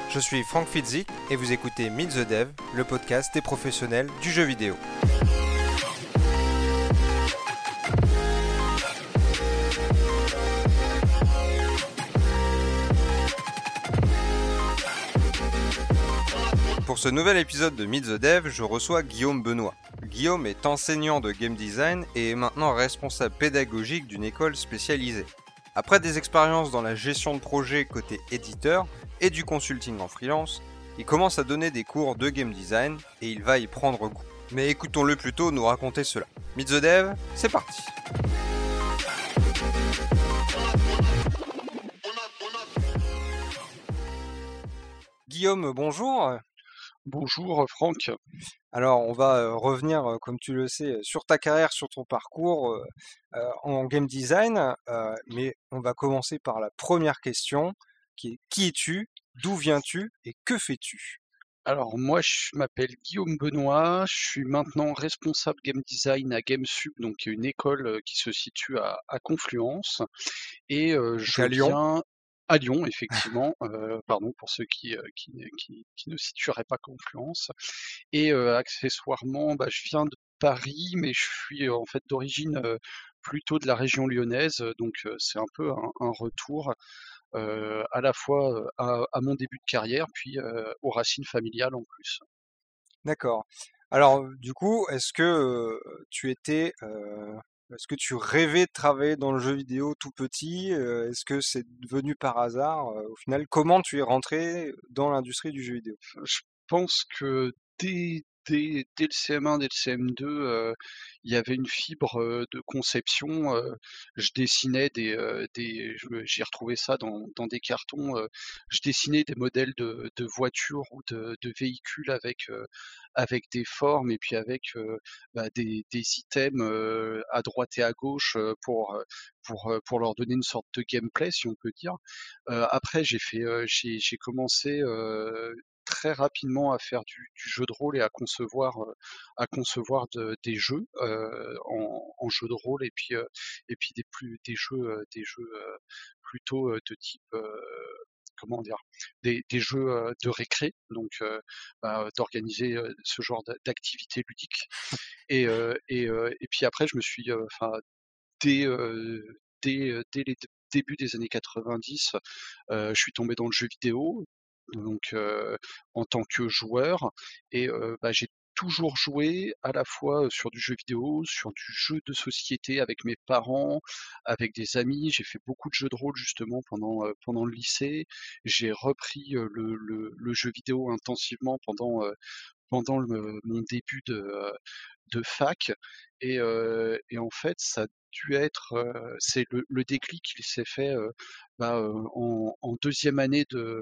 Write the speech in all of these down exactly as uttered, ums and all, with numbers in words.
Je suis Franck Fitzik et vous écoutez Meet the Dev, le podcast des professionnels du jeu vidéo. Pour ce nouvel épisode de Meet the Dev, je reçois Guillaume Benoît. Guillaume est enseignant de game design et est maintenant responsable pédagogique d'une école spécialisée. Après des expériences dans la gestion de projet côté éditeur et du consulting en freelance, il commence à donner des cours de game design et il va y prendre goût. Mais écoutons-le plutôt nous raconter cela. Meet the Dev, c'est parti. Guillaume, bonjour. Bonjour Franck. Alors, on va euh, revenir, euh, comme tu le sais, sur ta carrière, sur ton parcours euh, euh, en game design, euh, mais on va commencer par la première question, qui est qui es-tu, d'où viens-tu et que fais-tu? Alors moi je m'appelle Guillaume Benoît, je suis maintenant responsable game design à GameSub, donc une école euh, qui se situe à, à Confluence, et euh, Donc je à Lyon. viens à Lyon effectivement, euh, pardon pour ceux qui, euh, qui, qui, qui ne situeraient pas Confluence, et euh, accessoirement bah, je viens de Paris, mais je suis euh, en fait d'origine euh, plutôt de la région lyonnaise, donc euh, c'est un peu un, un retour euh, à la fois euh, à, à mon début de carrière, puis euh, aux racines familiales en plus. D'accord. Alors, euh, du coup, est-ce que euh, tu étais, euh, est-ce que tu rêvais de travailler dans le jeu vidéo tout petit? Euh, est-ce que c'est devenu par hasard? Euh, au final, comment tu es rentré dans l'industrie du jeu vidéo? Je pense que dès, dès, dès le C M un, dès le C M deux, euh, il y avait une fibre euh, de conception. euh, je dessinais des, euh, des je me- j'ai retrouvé ça dans, dans des cartons. euh, je dessinais des modèles de, de voitures ou de, de véhicules avec euh, avec des formes et puis avec euh, bah, des, des items euh, à droite et à gauche euh, pour euh, pour euh, pour leur donner une sorte de gameplay, si on peut dire. Euh, après, j'ai fait, euh, j'ai j'ai commencé euh, très rapidement à faire du, du jeu de rôle et à concevoir, euh, à concevoir de- des jeux euh, en, en jeu de rôle et puis euh, et puis des plus des jeux euh, des jeux euh, plutôt euh, de type euh, comment dire des, des jeux euh, de récré, donc euh, bah, d'organiser euh, ce genre d'a- d'activité ludique et euh, et, euh, et puis après je me suis euh, enfin dès euh, dès, euh, dès les d- débuts des années quatre-vingt-dix, euh, je suis tombé dans le jeu vidéo, donc euh, en tant que joueur, et euh, bah, j'ai toujours joué à la fois euh, sur du jeu vidéo, sur du jeu de société avec mes parents, avec des amis. J'ai fait beaucoup de jeux de rôle justement pendant euh, pendant le lycée. J'ai repris euh, le, le, le jeu vidéo intensivement pendant euh, pendant le- mon début de, euh, de fac, et, euh, et en fait ça a dû être euh, c'est le, le déclic qui s'est fait euh, bah, euh, en, en deuxième année de,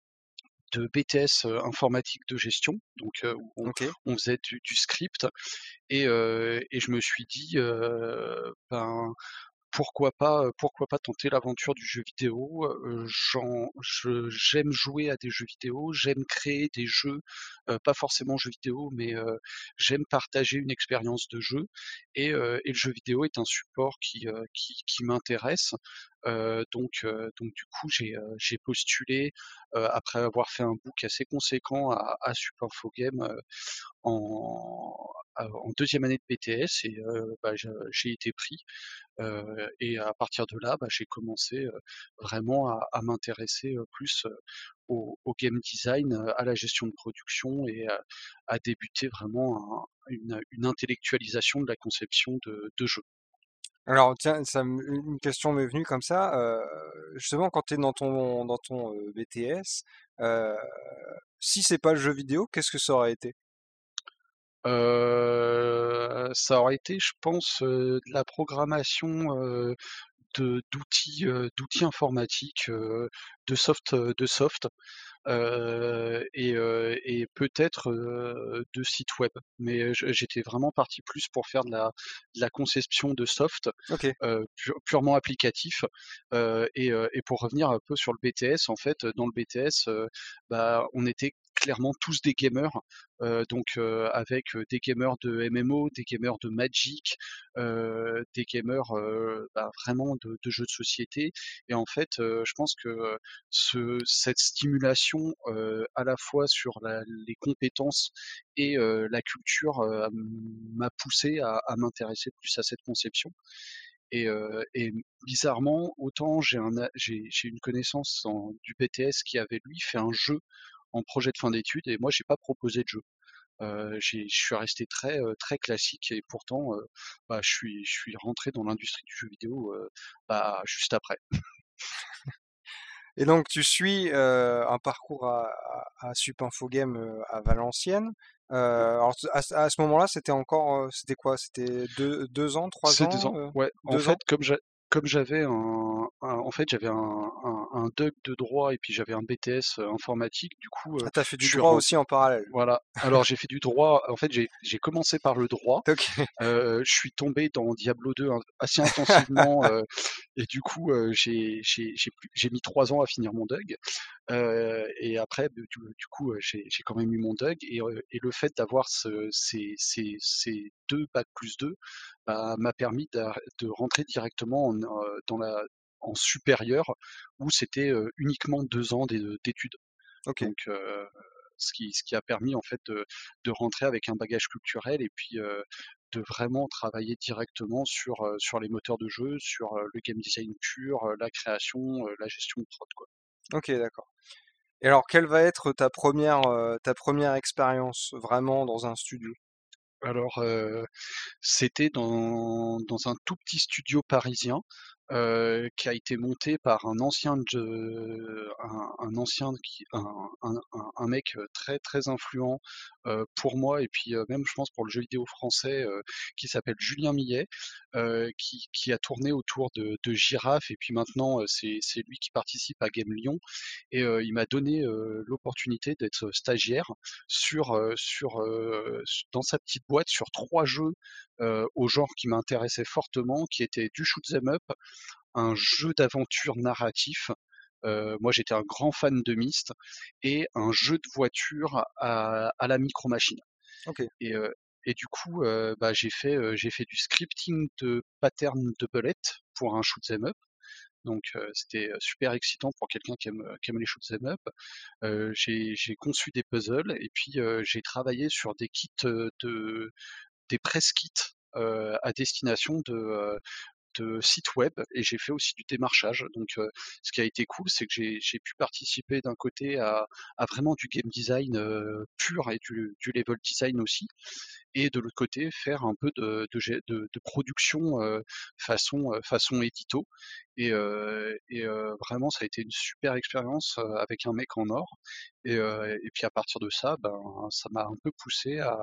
de B T S euh, informatique de gestion, donc euh, où on, Ok. on faisait du, du script, et, euh, et je me suis dit euh, ben pourquoi pas, euh, pourquoi pas tenter l'aventure du jeu vidéo. euh, j'en, je, j'aime jouer à des jeux vidéo, j'aime créer des jeux, euh, pas forcément jeux vidéo, mais euh, j'aime partager une expérience de jeu, et, euh, et le jeu vidéo est un support qui, euh, qui, qui m'intéresse. Euh, donc, euh, donc du coup, j'ai, euh, j'ai postulé euh, après avoir fait un book assez conséquent à, à Sup Info Game euh, en, en deuxième année de B T S, et euh, bah, j'ai j'ai été pris. Heu et à partir de là, bah, j'ai commencé, heu, vraiment à à m'intéresser, heu, plus, heu, au au game design, heu, à la gestion de production, et à à débuter vraiment un une une intellectualisation de la conception de de jeux. Alors tiens, ça me- une question m'est venue comme ça. Euh, justement, quand tu es dans ton dans ton euh, B T S, euh, si c'est pas le jeu vidéo, qu'est-ce que ça aurait été? Heu, ça aurait été, je pense, heu, de la programmation, heu, de d'outils, heu, d'outils informatiques, heu, de soft, heu, de soft. Heu et heu et peut-être, heu, de sites web. Mais, heu, je j'étais vraiment parti plus pour faire de la de la conception de soft, Ok. heu, pur purement applicatif, heu et heu et pour revenir un peu sur le B T S, en fait, dans le B T S, heu, bah, on était clairement tous des gamers, heu, donc heu, avec, heu, des gamers de M M O, des gamers de Magic, heu, des gamers, heu, bah, vraiment de de jeux de société et en fait, heu, je pense que, heu, ce cette stimulation, heu, à la fois sur la les compétences et heu, la culture, heu, m'a poussé à à m'intéresser plus à cette conception et heu et bizarrement, autant j'ai un a j'ai j'ai une connaissance en du B T S qui avait lui fait un jeu en projet de fin d'études et moi j'ai pas proposé de jeu. Heu, j'ai je suis resté très, heu, très classique et pourtant, heu, bah, je suis je suis rentré dans l'industrie du jeu vidéo, heu, bah, juste après. Et donc tu suis euh, un parcours à, à, à Sup Info Game euh, à Valenciennes. Euh, alors à, ce à ce moment-là, c'était encore, euh, c'était quoi? C'était deux, deux ans, trois C'est deux ans, ans, euh, ouais. En deux ans? fait, comme j'a comme j'avais un un en fait, j'avais un un un doc de droit et puis j'avais un B T S, heu, informatique, du coup, heu, Ah, t'as fait je du suis droit ren aussi en parallèle. voilà. Alors j'ai fait du droit, en fait, j'ai j'ai commencé par le droit, Ok. heu, je suis tombé dans Diablo deux in assez intensivement, heu et du coup, heu, j'ai j'ai j'ai pu j'ai mis trois ans à finir mon doc. Heu et après, bah, du du coup, heu, j'ai j'ai quand même eu mon D U G et heu et le fait d'avoir ce ces ces ces deux bac plus deux, bah, m'a permis d'ar de rentrer directement en heu, dans la en supérieur où c'était, heu, uniquement deux ans d'é d'études. Ok. Donc heu, ce qui ce qui a permis en fait de de rentrer avec un bagage culturel et puis, heu, de vraiment travailler directement sur, heu, sur les moteurs de jeu, sur, heu, le game design pur, heu, la création, heu, la gestion de prod, quoi. Ok, d'accord. Et alors, quelle va être ta première, euh, ta première expérience vraiment dans un studio? Alors, heu, c'était dans dans un tout petit studio parisien, heu, qui a été monté par un ancien de un un ancien qui un un un un mec, heu, très, très influent, heu, pour moi et puis, heu, même je pense pour le jeu vidéo français, heu, qui s'appelle Julien Millet, heu, qui qui a tourné autour de de Giraffe et puis maintenant, heu, c'est c'est lui qui participe à Game Lyon et heu, il m'a donné, heu, l'opportunité d'être stagiaire sur, heu, sur, heu, s dans sa petite boîte sur trois jeux, heu, au genre qui m'intéressait fortement, qui étaient du shoot 'em up, un jeu d'aventure narratif, heu, moi j'étais un grand fan de Myst et un jeu de voiture à à la Micro Machines Ok. et heu et du coup, heu, bah, j'ai fait, heu, j'ai fait du scripting de pattern de bullet pour un shoot 'em up donc heu, c'était, heu, super excitant pour quelqu'un qui aime, heu, qui aime les shoot 'em up. Heu, j'ai j'ai conçu des puzzles et puis, heu, j'ai travaillé sur des kits, heu, de des press kits, heu, à destination de, heu, de sites web et j'ai fait aussi du démarchage. Donc, heu, ce qui a été cool, c'est que j'ai j'ai pu participer d'un côté à à vraiment du game design, heu, pur et du du level design aussi et de l'autre côté faire un peu de de gé de de production, heu, façon, heu, façon édito et heu et heu, vraiment ça a été une super expérience, heu, avec un mec en or et heu et puis à partir de ça, ben, ça m'a un peu poussé à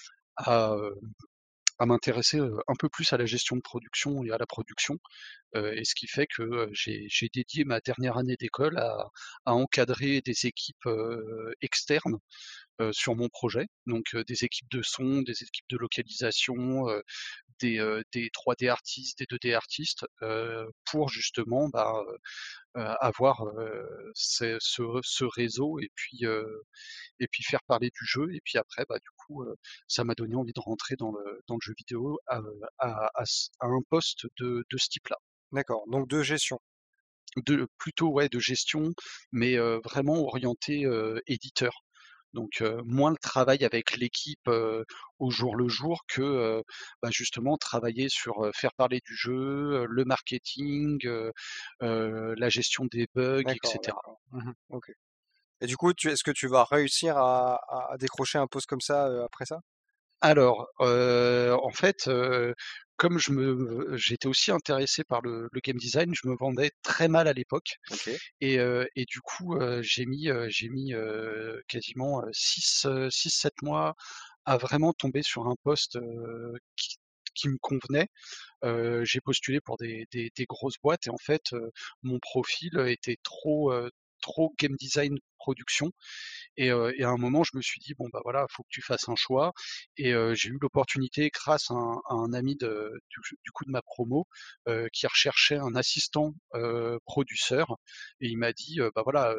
à, heu, à m'intéresser, heu, un peu plus à la gestion de production et à la production, heu et ce qui fait que, heu, j'ai j'ai dédié ma dernière année d'école à à encadrer des équipes, heu, externes, heu, sur mon projet. Donc, heu, des équipes de son, des équipes de localisation, heu, des, heu, des trois D artistes, des deux D artistes, heu, pour justement, bah, heu heu, avoir, heu, ce ce ce réseau et puis, heu et puis faire parler du jeu et puis après, bah, du coup, heu, ça m'a donné envie de rentrer dans le dans le jeu vidéo à, à à ce à un poste de de ce type-là. D'accord. Donc de gestion. De plutôt, ouais, de gestion, mais heu, vraiment orienté, heu, éditeur. Donc heu, moins le travail avec l'équipe, heu, au jour le jour que, heu, bah, justement travailler sur, heu, faire parler du jeu, heu, le marketing, heu heu, la gestion des bugs et D'accord, cetera. d'accord. Mhm. Ok. Et du coup, tu, est-ce que tu vas réussir à, à- à décrocher un poste comme ça euh, après ça? Alors, heu, en fait, heu, comme je me j'étais aussi intéressé par le le game design, je me vendais très mal à l'époque Ok. et heu et du coup, heu, j'ai mis, heu, j'ai mis, heu, quasiment, heu, six, heu, six sept mois à vraiment tomber sur un poste, heu, qui qui me convenait. Heu, j'ai postulé pour des des des grosses boîtes et en fait, heu, mon profil était trop, heu, trop game design production et heu et à un moment, je me suis dit: «Bon, bah, voilà, faut que tu fasses un choix» et heu, j'ai eu l'opportunité grâce à un à un ami de du du coup de ma promo, heu, qui recherchait un assistant, heu, produceur et il m'a dit, heu: «Bah, voilà, heu, c'est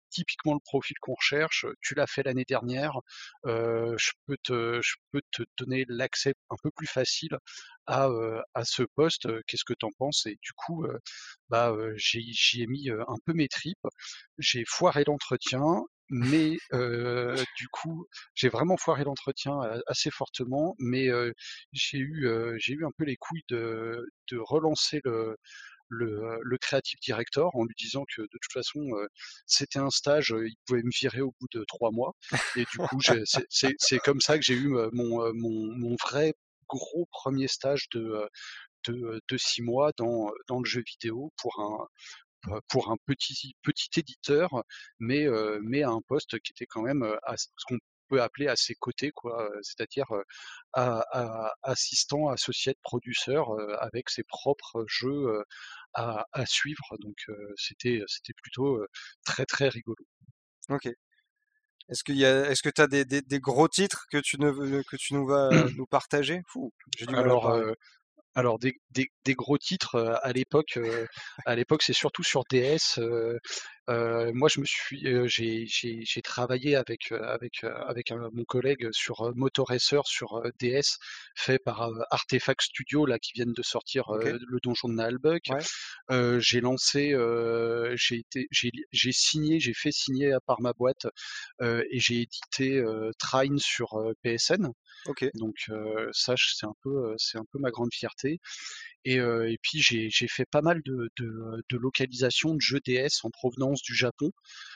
typiquement le profil qu'on recherche, tu l'as fait l'année dernière, heu, je peux te je peux te donner l'accès un peu plus facile à, heu, à ce poste, heu, qu'est-ce que tu en penses? Et du coup, heu, bah, heu, j'y j'y ai mis, heu, un peu mes tripes. J'ai foiré l'entretien, mais heu, du coup, j'ai vraiment foiré l'entretien a assez fortement, mais heu, j'ai eu, heu, j'ai eu un peu les couilles de de relancer le le, heu, le creative director en lui disant que de toute façon, heu, c'était un stage, heu, il pouvait me virer au bout de trois mois et du coup, j'ai c'est c'est c'est comme ça que j'ai eu, heu, mon, heu, mon mon vrai gros premier stage de, heu, de, heu, de six mois dans, heu, dans le jeu vidéo pour un, heu, pour un petit petit éditeur, mais heu, mais à un poste qui était quand même, heu, à ce qu'on peut appeler à ses côtés quoi, heu, c'est-à-dire, heu, a a assistant associate producer, heu, avec ses propres jeux, heu, à à suivre donc heu, c'était, c'était plutôt, heu, très, très rigolo. OK. Est-ce qu'il y a est-ce que tu as des des des gros titres que tu ne veux que tu nous vas nous partager? Fou, j'ai du mal à Alors, parler. heu Alors des des des gros titres, heu, à l'époque, heu, à l'époque, c'est surtout sur D S, heu heu, moi je me suis, heu, j'ai j'ai j'ai travaillé avec, heu, avec, heu, avec un mon collègue sur, heu, Motoracer sur, heu, D S fait par, heu, Artefact Studio là qui viennent de sortir, OK, heu, le donjon de Naalbuck. ouais, Heu, j'ai lancé, heu, j'ai été j'ai j'ai signé, j'ai fait signer par ma boîte, heu, et j'ai édité, heu, Trine sur, heu, P S N. OK, Donc heu, ça ch c'est un peu, heu, c'est un peu ma grande fierté. Et, heu, et puis j'ai j'ai fait pas mal de de, de localisations de jeux D S en provenance du Japon.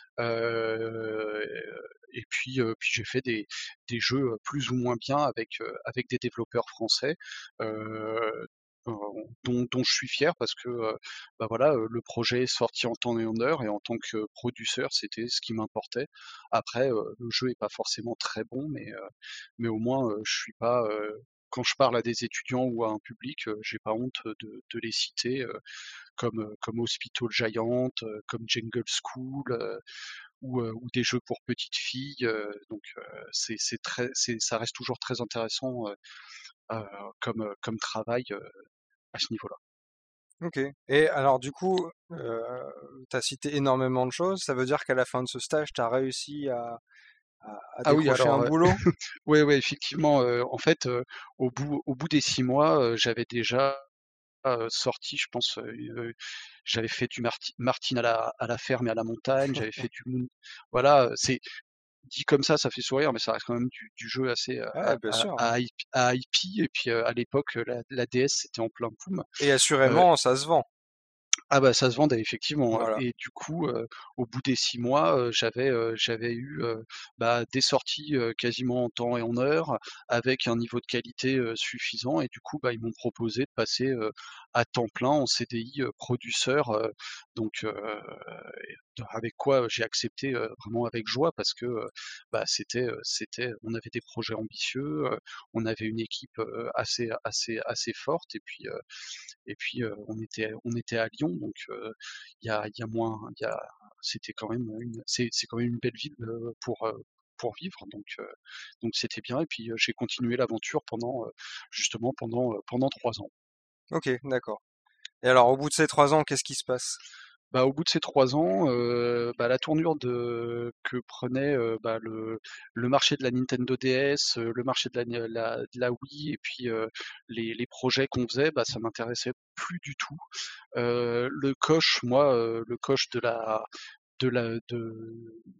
Heu, et puis, heu, puis j'ai fait des des jeux, plus ou moins bien avec, heu, avec des développeurs français, heu, dont dont je suis fier parce que, heu, bah, voilà, heu, le projet est sorti en temps et en heure et en tant que producteur, c'était ce qui m'importait. Après, heu, le jeu est pas forcément très bon, mais, heu, mais au moins, heu, je suis pas, heu quand je parle à des étudiants ou à un public, heu, j'ai pas honte de de les citer, heu, comme, heu, comme Hospital Giant, heu, comme Jungle School, heu, ou, heu, ou des jeux pour petites filles, heu, donc heu, c'est c'est très c'est ça reste toujours très intéressant, heu heu, comme, heu, comme travail, heu, à ce niveau-là. OK. Et alors du coup, heu, tu as cité énormément de choses. Ça veut dire qu'à la fin de ce stage, tu as réussi à à à Ah oui décrocher un alors, heu, boulot? ouais, ouais effectivement, heu, en fait, heu, au bout au bout des six mois, heu, j'avais déjà, heu, sorti je pense, heu, heu, j'avais fait du marti Martine à la à la ferme et à la montagne, j'avais fait du Moon voilà, heu, c'est dit comme ça, ça fait sourire, mais ça reste quand même du du jeu assez, heu, Ouais, à bien à sûr, hein. à I P à I P et puis, heu, à l'époque, la la D S c'était en plein boom. Et Heu assurément, ça se vend. ah bah, ça se vendait effectivement, heu Voilà. et du coup, heu, au bout des six mois, heu, j'avais, heu, j'avais eu, heu, bah, des sorties, heu, quasiment en temps et en heure, avec un niveau de qualité, heu, suffisant et du coup, bah, ils m'ont proposé de passer, heu, à temps plein en C D I, heu, producer, heu, donc heu, avec quoi j'ai accepté, heu, vraiment avec joie parce que, heu, bah, c'était, heu, c'était on avait des projets ambitieux, heu, on avait une équipe, heu, assez assez assez forte et puis, heu et puis, heu, on était on était à Lyon donc heu, il y a il y a moins il y a c'était quand même une c'est c'est quand même une belle ville, heu, pour, heu, pour vivre donc heu, donc c'était bien et puis, heu, j'ai continué l'aventure pendant, heu, justement pendant, heu, pendant trois ans. OK, d'accord. Et alors au bout de ces trois ans, qu'est-ce qui se passe? Bah, au bout de ces trois ans, heu, bah, la tournure de que prenait, heu, bah, le le marché de la Nintendo D S, heu, le marché de la Ni la de la Wii et puis, heu, les les projets qu'on faisait, bah, ça m'intéressait plus du tout. Heu, le coche, moi, heu, le coche de la de la de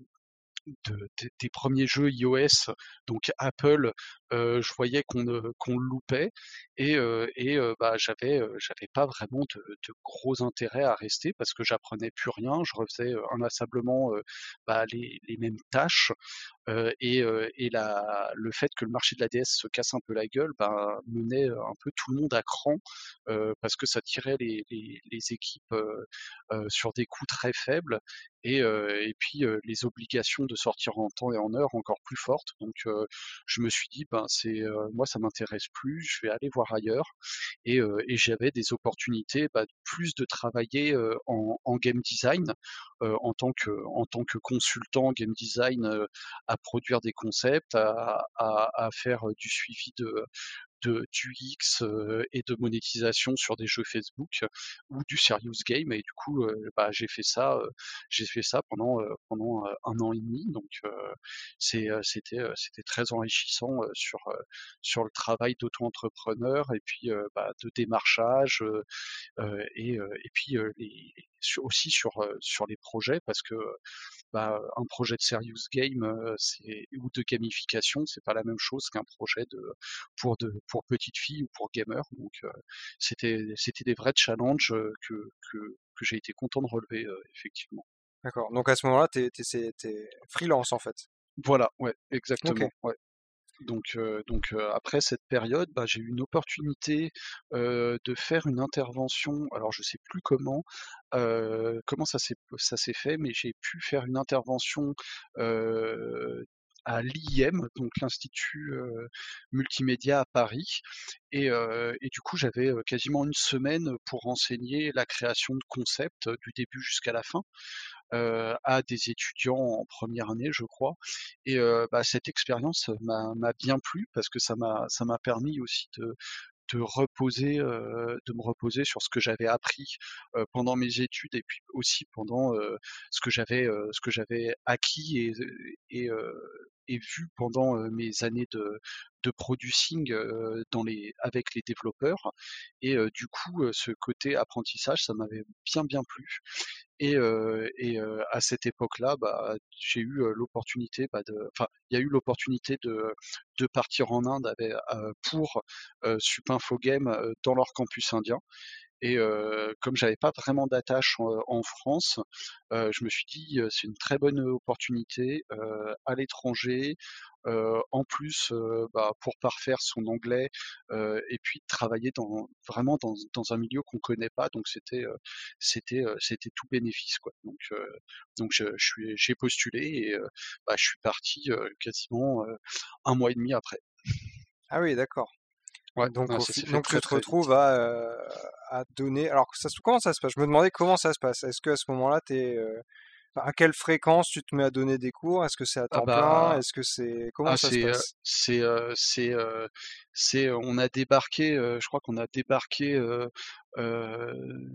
de des des premiers jeux iOS, donc Apple, heu, je voyais qu'on, heu, qu'on le loupait et heu et heu, bah, j'avais, heu, j'avais pas vraiment de de gros intérêt à rester parce que j'apprenais plus rien. Je refaisais, heu, inlassablement, heu, bah, les les mêmes tâches. Heu et heu et la le fait que le marché de la D S se casse un peu la gueule, ben, menait, heu, un peu tout le monde à cran, heu, parce que ça tirait les les les équipes, heu heu, sur des coûts très faibles et heu et puis, heu, les obligations de sortir en temps et en heure encore plus fortes. Donc heu, je me suis dit: «Ben, c'est, heu, moi ça m'intéresse plus, je vais aller voir ailleurs» et heu et j'avais des opportunités, bah, plus de travailler, heu, en en game design, heu, en tant que en tant que consultant game design, heu, à produire des concepts, à à à faire, du suivi de de d'U X euh, et de monétisation sur des jeux Facebook euh, ou du serious game. Et du coup, euh, bah, j'ai fait ça, euh, j'ai fait ça pendant euh, pendant euh, un an et demi. Donc euh, c'est euh, c'était euh, c'était très enrichissant euh, sur euh, sur le travail d'auto-entrepreneur et puis euh, bah, de démarchage euh, euh, et euh, et puis euh, les, sur- aussi sur euh, sur les projets parce que bah, un projet de serious game euh, c'est ou de gamification, c'est pas la même chose qu'un projet de pour de pour petites filles ou pour gamers. Donc euh, c'était c'était des vrais challenges euh, que que que j'ai été content de relever euh, effectivement. D'accord. Donc à ce moment-là, t'es, t'es, c'est- t'es freelance en fait. Voilà, ouais, Ok. exactement, ouais. Donc, euh, donc euh, après cette période, bah, j'ai eu une opportunité euh, de faire une intervention. Alors je sais plus comment, euh, comment ça s'est ça s'est fait, mais j'ai pu faire une intervention euh, à l'I I M, donc l'Institut euh, multimédia à Paris, et, euh, et du coup j'avais euh, quasiment une semaine pour enseigner la création de concepts euh, du début jusqu'à la fin euh, à des étudiants en première année, je crois. Et euh, bah, cette expérience m'a m'a bien plu parce que ça m'a ça m'a permis aussi de de reposer, euh, de me reposer sur ce que j'avais appris euh, pendant mes études et puis aussi pendant euh, ce que j'avais euh, ce que j'avais acquis et et, euh, et vu pendant euh, mes années de de producing euh, dans les avec les développeurs. Et euh, du coup euh, ce côté apprentissage ça m'avait bien bien plu. Et, euh, et euh, à cette époque-là, bah, j'ai eu euh, l'opportunité, bah, de, enfin, il y a eu l'opportunité de, de partir en Inde avec, euh, pour euh, Supinfo Game euh, dans leur campus indien. Et euh, comme j'avais pas vraiment d'attache en, en France, euh, je me suis dit euh, c'est une très bonne opportunité euh, à l'étranger. Euh, en plus, euh, bah, pour parfaire son anglais euh, et puis travailler dans vraiment dans, dans un milieu qu'on connaît pas, donc c'était euh, c'était euh, c'était tout bénéfice quoi. Donc euh, donc je, je suis j'ai postulé et euh, bah, je suis parti euh, quasiment euh, un mois et demi après. Ah oui, d'accord. Ouais, Donc, ouais, au ça fi- s'est fait donc tu très te très vite. retrouves à, euh, à donner. Alors, ça, se- comment ça se passe? Je me demandais comment ça se passe. Est-ce que à ce moment-là, t'es, euh, enfin, à quelle fréquence tu te mets à donner des cours? Est-ce que c'est à Ah temps plein? bah Est-ce que c'est comment Ah ça se c'est, heu, passe? c'est, heu, c'est, heu, c'est, heu, on a débarqué, heu, je crois qu'on a débarqué, heu heu,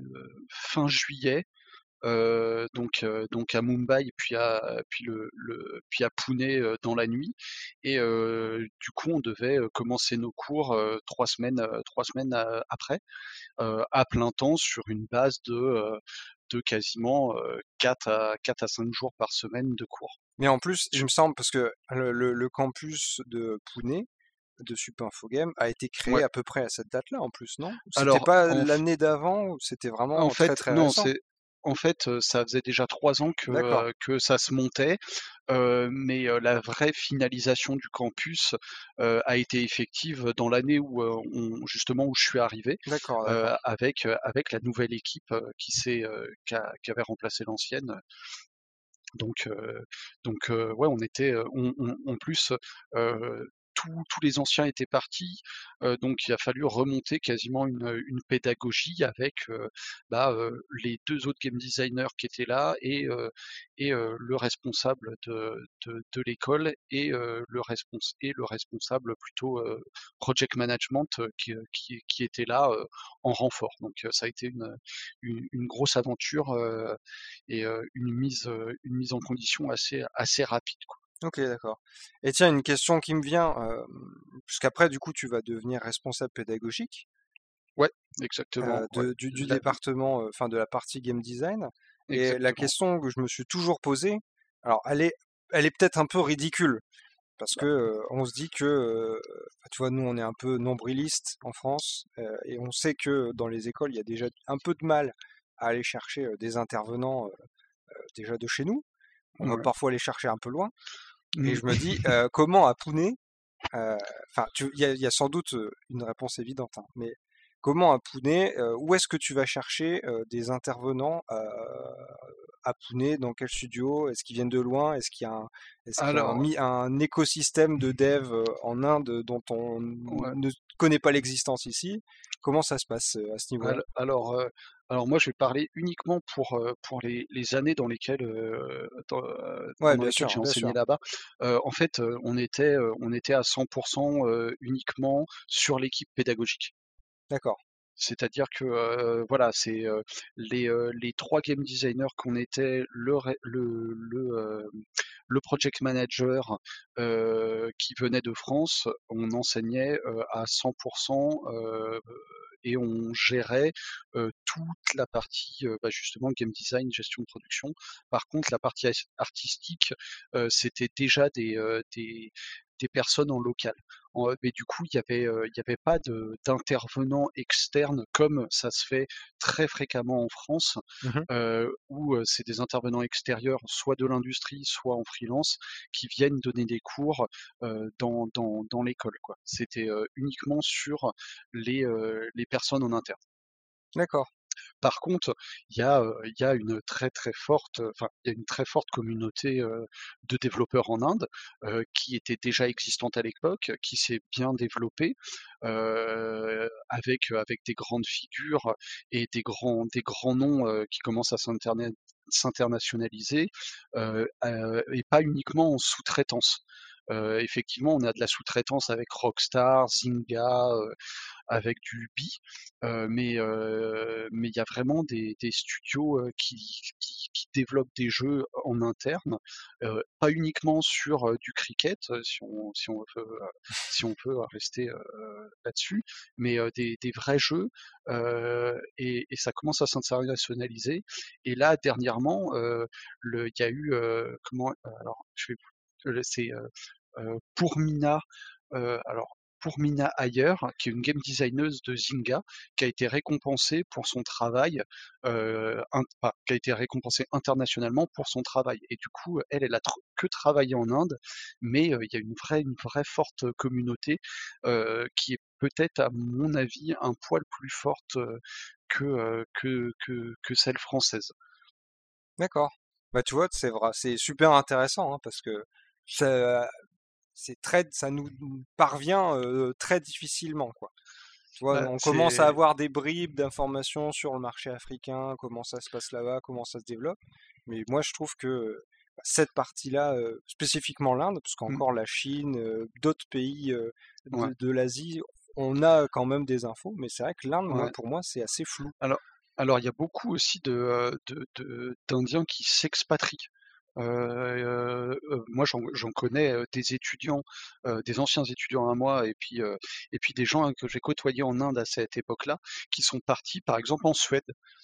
fin juillet, heu, donc heu, donc à Mumbai puis à puis le le puis à Pune, heu, dans la nuit. Et heu, du coup on devait, heu, commencer nos cours, heu, trois semaines, heu, trois semaines, heu, après, heu, à plein temps sur une base de, heu, de quasiment, heu, quatre à quatre à cinq jours par semaine de cours. Mais en plus, il Su me semble, parce que le, le- le campus de Pune, de Super Info Game, a été créé Ouais. à peu près à cette date-là, en plus, non? C'était Alors pas en l'année d'avant, ou c'était En vraiment très fait, très non, récent? c'est en fait, heu, ça faisait déjà trois ans que, D'accord, heu, que ça se montait, heu, mais, heu, la vraie finalisation du campus, heu, a été effective dans l'année où, heu, on justement où je suis arrivé, d'accord, heu, d'accord. avec, heu, avec la nouvelle équipe, heu, qui s'est, heu, qui a qui avait remplacé l'ancienne. Donc, heu, donc, heu, ouais, on était, heu, on on en plus, heu, tous tous les anciens étaient partis, heu, donc il a fallu remonter quasiment une, une pédagogie avec, heu, bah, heu, les deux autres game designers qui étaient là et heu et heu, le responsable de de de l'école et heu, le respons et le responsable plutôt, heu, project management, heu, qui, heu, qui qui était là, heu, en renfort. Donc, heu, ça a été une, une une grosse aventure, heu et euh, une mise euh, une mise en condition assez assez rapide quoi. Ok, d'accord. Et tiens, une question qui me vient, euh, puisqu'après, du coup, tu vas devenir responsable pédagogique Ouais, exactement, euh, ouais. de- du, du La- département, euh, enfin de la partie game design. Et la exactement. question que je me suis toujours posée, alors elle est, elle est peut-être un peu ridicule, parce que euh, on se dit que, euh, enfin, tu vois, nous, on est un peu nombriliste en France, euh, et on sait que dans les écoles, il y a déjà un peu de mal à aller chercher euh, des intervenants euh, déjà de chez nous. On va Ouais. parfois les chercher un peu loin. Et Mm. je me dis, euh, comment à Pune, euh, enfin, tu- il y a, il y a sans doute euh, une réponse évidente, hein, mais comment à Pune, euh, où est-ce que tu vas chercher euh, des intervenants euh, à Pune, dans quel studio? Est-ce qu'ils viennent de loin? Est-ce qu'il y a un, est-ce qu'il y a un, Alors, mi- un écosystème de dev euh, en Inde dont on ouais, ne connaît pas l'existence ici? Comment ça se passe euh, à ce niveau-là? al- alors, euh, alors moi, je vais parler uniquement pour, euh, pour les, les années dans lesquelles, euh, dans, euh, Ouais, pendant bien lesquelles sûr, j'ai bien enseigné sûr. là-bas. Euh, en fait, euh, on était, euh, on était à cent pour cent euh, uniquement sur l'équipe pédagogique. D'accord. C'est-à-dire que euh, voilà, c'est euh, les, euh, les trois game designers qu'on était, le, ré- le, le, euh, le project manager euh, qui venait de France, on enseignait euh, à cent pour cent euh, et on gérait euh, toute la partie euh, bah, justement game design, gestion de production. Par contre, la partie as- artistique, euh, c'était déjà des, euh, des, des personnes en local. En- mais du coup, il y avait, euh, il y avait pas de d'intervenants externes comme ça se fait très fréquemment en France, Mhm. euh, où euh, c'est des intervenants extérieurs, soit de l'industrie, soit en freelance, qui viennent donner des cours euh, dans, dans, dans l'école, quoi. C'était euh, uniquement sur les, euh, les personnes en interne. D'accord. Par contre, il y a, heu, il y a une très, très forte, enfin, il y a une très forte communauté, heu, de développeurs en Inde, heu, qui était déjà existante à l'époque, qui s'est bien développée, heu, avec, avec des grandes figures et des grands des grands noms, heu, qui commencent à s'interna s'internationaliser, heu, heu, et pas uniquement en sous-traitance. Heu, effectivement, on a de la sous-traitance avec Rockstar, Zynga, heu, avec du Ubi, euh, mais euh, mais il y a vraiment des, des studios euh, qui, qui, qui développent des jeux en interne, euh, pas uniquement sur euh, du cricket, euh, si on si on veut euh, si on veut rester euh, là-dessus, mais euh, des, des vrais jeux euh, et, et ça commence à s'internationaliser. Et là dernièrement, euh, le il y a eu euh, comment alors je vais vous- c'est euh, euh, pour Mina, euh, alors pour Mina Ayer, qui est une game designeuse de Zynga, qui a été récompensée pour son travail, euh, in- enfin, qui a été récompensée internationalement pour son travail. Et du coup, elle, elle a tr- que travaillé en Inde, mais euh, il y a une vraie, une vraie forte communauté euh, qui est peut-être, à mon avis, un poil plus forte euh, que, euh, que, que, que celle française. D'accord. Bah tu vois, c'est vrai, c'est super intéressant hein, parce que ça, c'est très, ça nous parvient euh, très difficilement, quoi. Tu vois, Bah, on commence à c'est avoir des bribes d'informations sur le marché africain, comment ça se passe là-bas, comment ça se développe. Mais moi, je trouve que euh, cette partie-là, euh, spécifiquement l'Inde, parce mm, qu'encore la Chine, euh, d'autres pays euh, ouais, de, de l'Asie, on a quand même des infos. Mais c'est vrai que l'Inde, moi, ouais. pour moi, c'est assez flou. Alors, alors il y a beaucoup aussi de, euh, de, de- d'Indiens qui s'expatrient. Euh, euh, euh, moi, j'en, j'en connais euh, des étudiants, euh, des anciens étudiants à moi, et puis euh, et puis des gens hein, que j'ai côtoyés en Inde à cette époque-là, qui sont partis, par exemple, en Suède,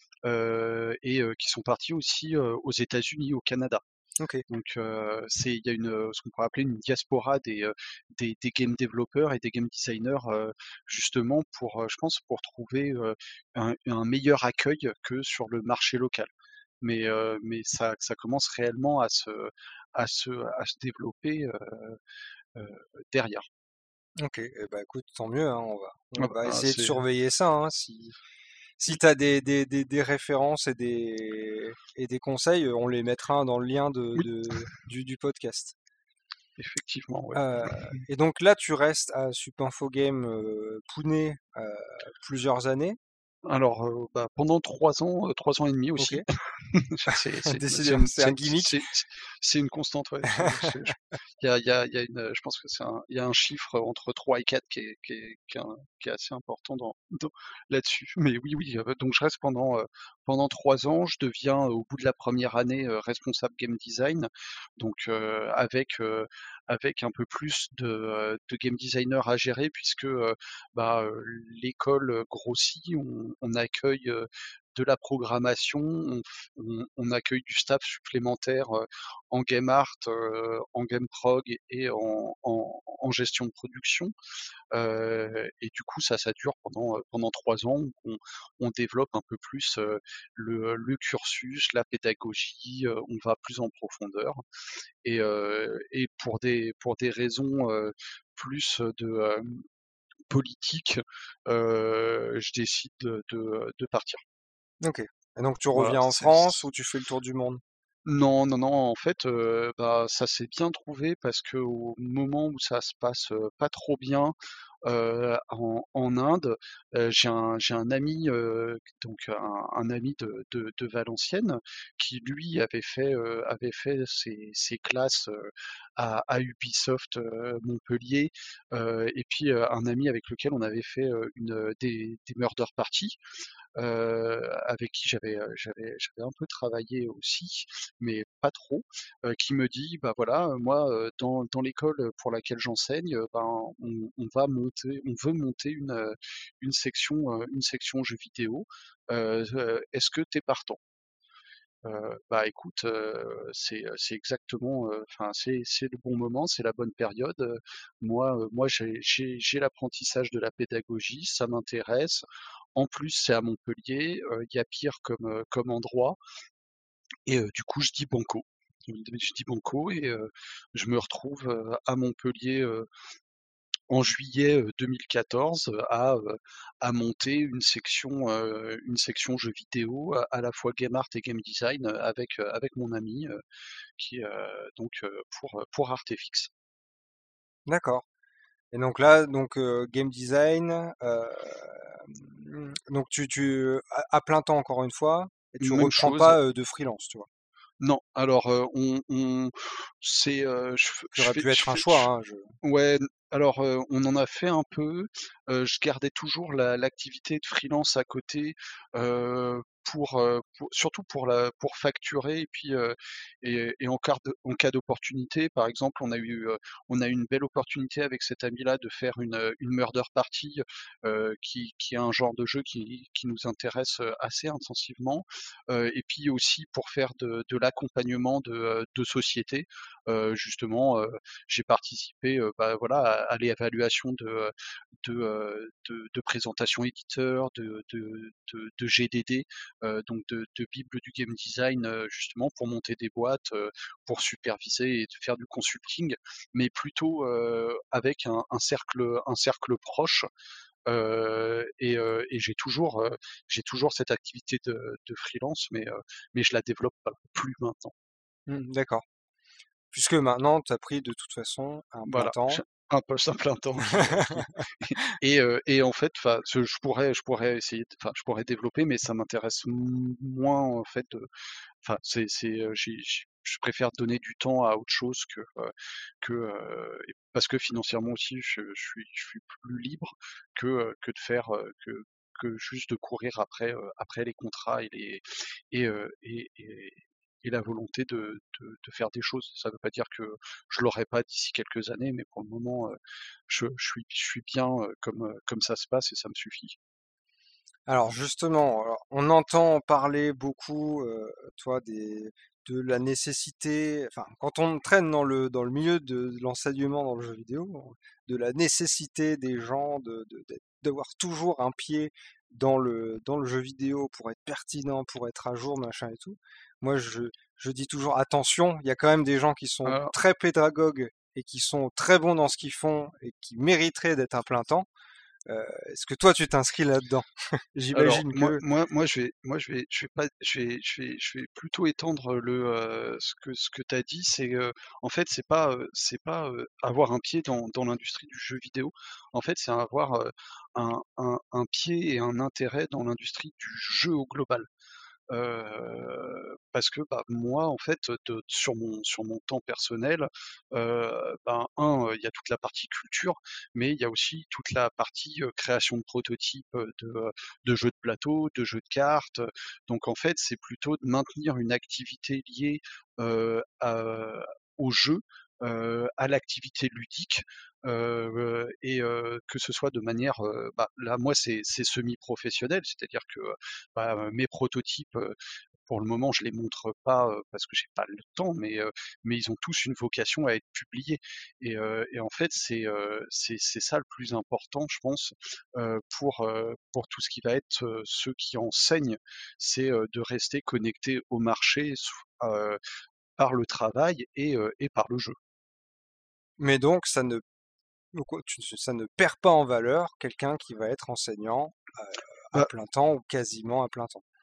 euh, et euh, qui sont partis aussi euh, aux États-Unis, au Canada. Ok, Donc euh, c'est il y a une euh, ce qu'on pourrait appeler une diaspora des, euh, des des game développeurs et des game designers euh, justement pour euh, je pense pour trouver euh, un, un meilleur accueil que sur le marché local. Mais euh, mais ça ça commence réellement à se à se à se développer euh, euh, derrière. ok. Eh ben, écoute, tant mieux. Hein, on va, Ah on va bah, essayer de c'est surveiller ça. Hein, si si tu as des, des, des, des références et des, et des conseils, on les mettra dans le lien de, oui, de, du, du podcast. effectivement, ouais. Euh, et donc là, tu restes à Supinfo Game euh, Pune euh, plusieurs années. Alors, euh, bah, pendant trois ans, euh, trois ans et demi Ok. aussi. C'est c'est une, c'est Décidément, une, c'est un c'est gimmick. c'est- c'est une constante, ouais. Je, je- je- il y a, il y a, il y a une, je pense que c'est un, il y a un chiffre entre trois et quatre qui est, qui est, qui est, un- qui est assez important dans, dans- là-dessus. Mais oui, oui, euh, donc je reste pendant, euh, pendant trois ans. Je deviens, euh, au bout de la première année, euh, responsable game design. Donc, euh, avec, euh, avec un peu plus de, euh, de game designer à gérer, puisque euh, bah, euh, l'école euh, grossit, on, on accueille euh, de la programmation, on, on- on accueille du staff supplémentaire euh, en game art, euh, en game prog et en, en- en gestion de production. Euh, et du coup, ça, ça dure pendant euh, pendant trois ans. Où On, on développe un peu plus euh, le, le cursus, la pédagogie, euh, on va plus en profondeur. Et, euh, et pour des pour des raisons euh, plus de euh, politique, euh, je décide de, de, de partir. Ok. Et donc tu Voilà, reviens en c'est France ou tu fais le tour du monde? Non, non, non, en fait, heu, bah, ça s'est bien trouvé parce qu'au moment où ça se passe, heu, pas trop bien, heu, en en Inde, heu, j'ai un j'ai un ami, heu, donc un un ami de de de Valenciennes qui lui avait fait, heu, avait fait ses ses classes, heu, à à Ubisoft, heu, Montpellier, heu et puis, heu, un ami avec lequel on avait fait, heu, une, des des murder parties, heu, avec qui j'avais, heu, j'avais j'avais un peu travaillé aussi, mais pas trop, heu, qui me dit: «Bah, voilà, heu, moi, heu, dans dans l'école pour laquelle j'enseigne, heu, ben, on on va monter on veut monter une, heu, une section, heu, une section jeux vidéo, heu, heu, est-ce que tu es partant?» Heu, bah, écoute, heu, c'est, heu, c'est exactement, heu, enfin, c'est c'est le bon moment, c'est la bonne période, heu, moi, heu, moi j'ai j'ai j'ai l'apprentissage de la pédagogie, ça m'intéresse. En plus, c'est à Montpellier, heu, il y a pire comme, heu, comme endroit et heu, du coup, je dis banco. Je dis banco et heu, je me retrouve, heu, à Montpellier, heu, en juillet, heu, deux mille quatorze, heu, à, heu, à monter une section, heu, une section jeux vidéo, à à la fois game art et game design, heu, avec, heu, avec mon ami, heu, qui, heu, donc, heu, pour, heu, pour Artefix. D'accord. Et donc là, donc euh, game design, euh, mm, donc tu, tu à, à plein temps encore une fois, et tu Même reprends chose. pas euh, de freelance, tu vois. Non, alors, heu, on on c'est, heu, je f Qui je aurait fais pu je être un fais choix, je hein, je... ouais, n alors, heu, on en a fait un peu, heu, je gardais toujours la l'activité de freelance à côté, heu, pour, heu, pour surtout pour la pour facturer et puis, heu et et en quart de en cas d'opportunité, par exemple, on a eu, heu, on a eu une belle opportunité avec cet ami-là de faire une, heu, une murder party, heu, qui qui est un genre de jeu qui qui nous intéresse, heu, assez intensivement, heu et puis aussi pour faire de de l'accompagnement de, heu, de sociétés, heu, justement, heu, j'ai participé, heu, bah, voilà, à à l'évaluation de, heu, de, heu, de de présentations éditeurs, de de de de G D D, heu, donc de de bible du game design, heu, justement pour monter des boîtes, heu, pour superviser et de faire du consulting, mais plutôt, heu, avec un un cercle un cercle proche, heu et heu et j'ai toujours, heu, j'ai toujours cette activité de de freelance, mais heu, mais je la développe pas plus maintenant. Hmm, d'accord. Puisque maintenant, tu as pris de toute façon un plein Voilà, temps. j'ai un poste à plein temps qui, heu, qui et heu et en fait, enfin, ce je pourrais je pourrais essayer de enfin, je pourrais développer, mais ça m'intéresse m moins en fait, heu, enfin, c'est c'est, heu, j'ai j'ai je préfère donner du temps à autre chose que, heu, que, heu et parce que financièrement aussi, je je suis je suis plus libre que, heu, que de faire, heu, que que juste de courir après, heu, après les contrats et les et heu et et et la volonté de de de faire des choses. Ça veut pas dire que je l'aurai pas d'ici quelques années, mais pour le moment, heu, je je suis je suis bien, heu, comme, heu, comme ça se passe et ça me suffit. Alors justement, alors, on entend parler beaucoup, euh, toi, des, de la nécessité, enfin, quand on traîne dans le, dans le milieu de, l'enseignement dans le jeu vidéo, de la nécessité des gens de, de- d'être- d'avoir toujours un pied dans le, dans le jeu vidéo pour être pertinent, pour être à jour, machin et tout. Moi, je, je dis toujours attention, il y a quand même des gens qui sont Alors très pédagogues et qui sont très bons dans ce qu'ils font et qui mériteraient d'être un plein temps. Euh, Est-ce que toi, tu t'inscris là-dedans? alors J'imagine moi que... moi moi je vais moi je vais je vais pas je vais je vais je vais plutôt étendre le, heu, ce que ce que tu as dit, c'est, heu, en fait, c'est pas, heu, c'est pas, heu, avoir un pied dans dans l'industrie du jeu vidéo. En fait, c'est avoir, heu, un un un pied et un intérêt dans l'industrie du jeu au global. Heu, parce que, bah, moi, en fait, de sur mon sur mon temps personnel, heu, ben, un, heu, il y a toute la partie culture, mais il y a aussi toute la partie, heu, création de prototypes, heu, de, heu, de jeux de plateau, de jeux de cartes, heu, donc en fait, c'est plutôt de maintenir une activité liée, heu, à au jeu, heu, à l'activité ludique, heu et heu, que ce soit de manière, heu, bah, là, moi, c'est c'est semi-professionnel, c'est-à-dire que, bah, heu, mes prototypes, heu, pour le moment, je les montre pas, heu, parce que j'ai pas le temps, mais heu, mais ils ont tous une vocation à être publiés et heu et en fait, c'est, heu, c'est c'est ça le plus important, je pense, heu, pour, heu, pour tout ce qui va être, heu, ceux qui enseignent, c'est, heu, de rester connecté au marché sous heu, par le travail et heu et par le jeu. Mais donc, ça ne, ça ne perd pas en valeur quelqu'un qui va être enseignant euh, à Bah, plein temps ou quasiment à plein temps.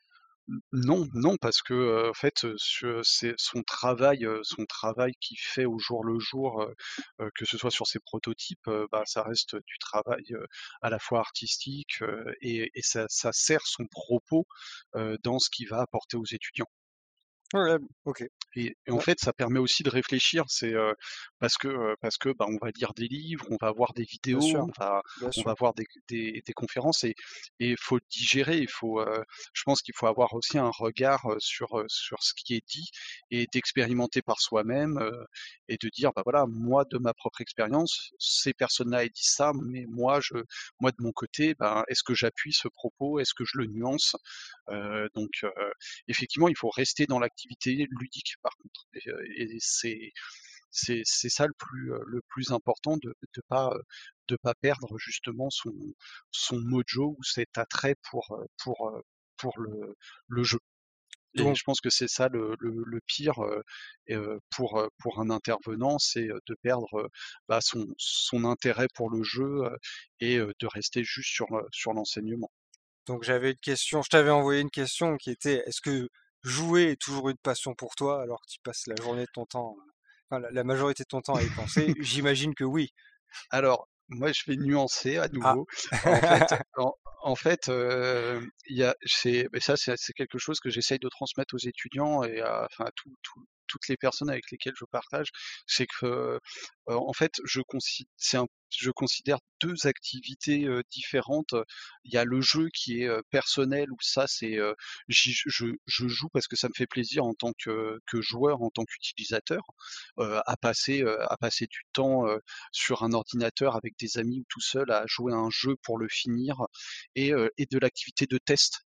N non, non parce que, heu, en fait, heu, ce c'est son travail, heu, son travail qu'il fait au jour le jour, heu heu, que ce soit sur ses prototypes, heu, bah, ça reste du travail, heu, à la fois artistique, heu et et ça ça sert son propos, heu, dans ce qu'il va apporter aux étudiants. Ouais, OK. Et et en Ouais, fait, ça permet aussi de réfléchir. C'est, heu, parce que, heu, parce que, bah, on va lire des livres, on va voir des bien vidéos, sûr, on va bien on sûr. va voir des des des conférences et et il faut le digérer. Il faut, heu, je pense qu'il faut avoir aussi un regard, heu, sur, heu, sur ce qui est dit et d'expérimenter par soi-même, heu et de dire: «Bah, voilà, moi, de ma propre expérience, ces personnes-là, elles disent ça, mais moi, je moi, de mon côté, ben, est-ce que j'appuie ce propos? Est-ce que je le nuance?» Heu, donc heu, effectivement, il faut rester dans l'activité ludique par contre et heu et c'est c'est c'est ça le plus, heu, le plus important de de pas, heu, de pas perdre justement son son mojo ou cet attrait pour, heu, pour, heu, pour le le jeu et Donc je pense que c'est ça le le le pire, heu et heu, pour, heu, pour un intervenant, c'est, heu, de perdre, heu, bah, son son intérêt pour le jeu, heu et heu, de rester juste sur, heu, sur l'enseignement. donc j'avais une question, je t'avais envoyé une question qui était: «Est-ce que jouer est toujours une passion pour toi alors que tu passes la journée de ton temps, heu, enfin la la majorité de ton temps à y penser?» J'imagine que oui. Alors, moi, je vais nuancer à Ah! nouveau. En fait en en fait, heu, il y a c'est mais ça, c'est c'est quelque chose que j'essaye de transmettre aux étudiants et à enfin, à tous tous toutes les personnes avec lesquelles je partage. C'est que, heu, en fait, je consi c'est un je considère deux activités, heu, différentes. Il y a le jeu qui est, heu, personnel où ça, c'est, heu, j'y je je joue parce que ça me fait plaisir en tant que que joueur, en tant qu'utilisateur, heu, à passer, heu, à passer du temps, heu, sur un ordinateur avec des amis ou tout seul à jouer à un jeu pour le finir et heu et de l'activité de test.